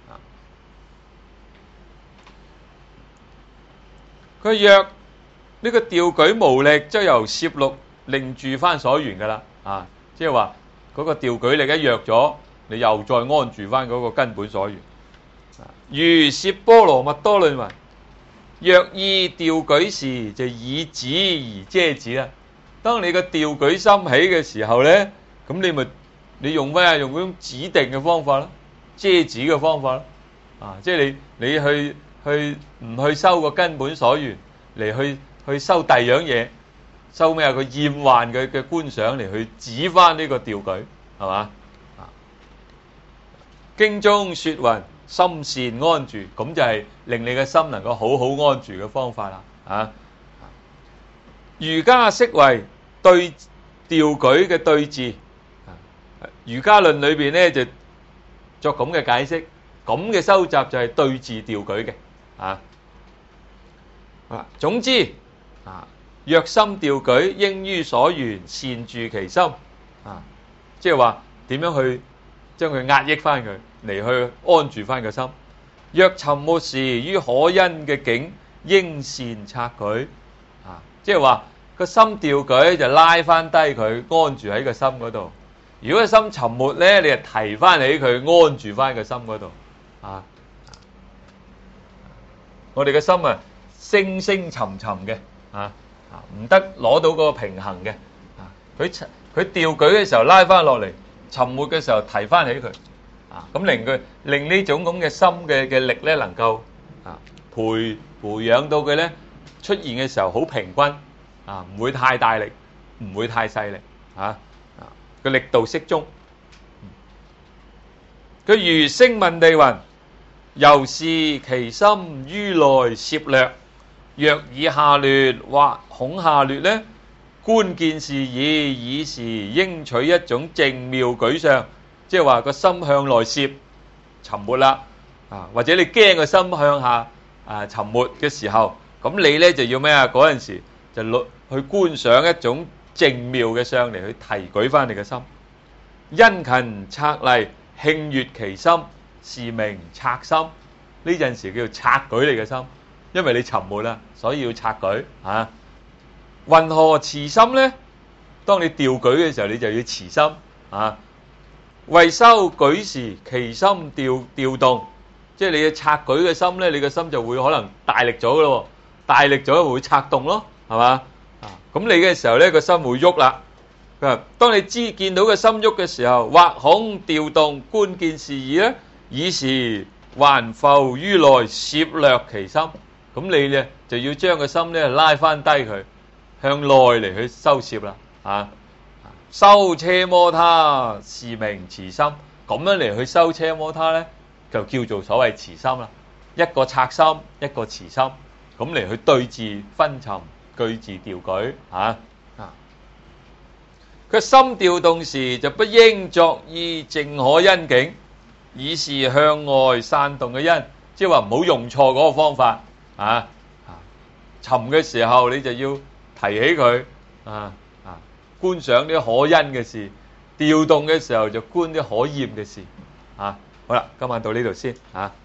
Speaker 1: 佢若呢個調舉無力，則由攝錄令住翻所緣噶啦啊！即係話嗰個調舉力一弱咗，你又再安住翻嗰個根本所緣。如攝波羅蜜多論云：若意調舉時，就以止而遮止啦。當你個調舉心起嘅時候咧，咁你用咩？用嗰種指定嘅方法啦，遮止嘅方法啦。啊，即係你去唔去修個根本所緣，嚟去修第二樣嘢，修咩啊？個厭患嘅觀想嚟去指翻呢個調舉，係嘛？經中說云：心善安住，咁就係令你嘅心能夠好好安住嘅方法啦。啊，瑜伽釋為對調舉嘅對治。瑜伽論裏邊咧就作咁嘅解釋，咁嘅收集就係對治調舉嘅。總之若心調舉，應於所緣善住其心。即係話點樣去將佢壓抑翻佢，嚟去安住翻個心。若沉沒時，於可因嘅境，應善察舉。即係話個心調舉就拉翻低佢，安住喺個心嗰度。如果個心沉沒咧，你就提翻起佢，安住翻個心嗰度。我哋嘅心升升沉沉嘅，唔得攞到嗰個平衡嘅。佢調舉嘅時候拉翻落嚟，沉沒嘅時候提翻起佢。咁令呢種咁嘅心嘅力咧，能夠培養到佢咧出現嘅時候好平均，唔會太大力，唔會太細力，個力度適中。佢如聲聞地云：由是其心於內攝略，若以下劣或恐下劣咧，觀見是以時應取一種靜妙舉相。即係話個心向內攝沉沒啦，或者你驚個心向下沉沒嘅時候，咁你咧就要咩啊？嗰陣時就去觀想一種靜妙嘅相嚟去提舉翻你嘅心。殷勤策勵，慶悅其心，是名策心。呢陣時叫做策舉你嘅心，因為你沉沒啦，所以要策舉。云何持心咧？當你調舉嘅時候，你就要持心。為修舉時，其心調動，即係你嘅策舉嘅心咧，你嘅心就會可能大力咗咯，大力咗會策動咯，係嘛？咁你嘅時候咧，個心會喐啦。當你見到個心喐嘅時候，或恐調動，觀見是已咧，以時還復於內攝略其心。咁你咧就要將個心咧拉翻低佢，向內嚟去收攝啦。修奢摩他，是名持心。咁樣嚟去修奢摩他咧，就叫做所謂持心啦。一個策心，一個持心，咁嚟去對治昏沉、據治調舉。佢心調動時，就不應作意靜可因境。 以是向外散動嘅因，即係話唔好用錯嗰個方法啊！沉嘅時候你就要提起佢觀賞啲可欣嘅事；調動嘅時候就觀啲可厭嘅事啊！好啦，今晚到呢度先啊！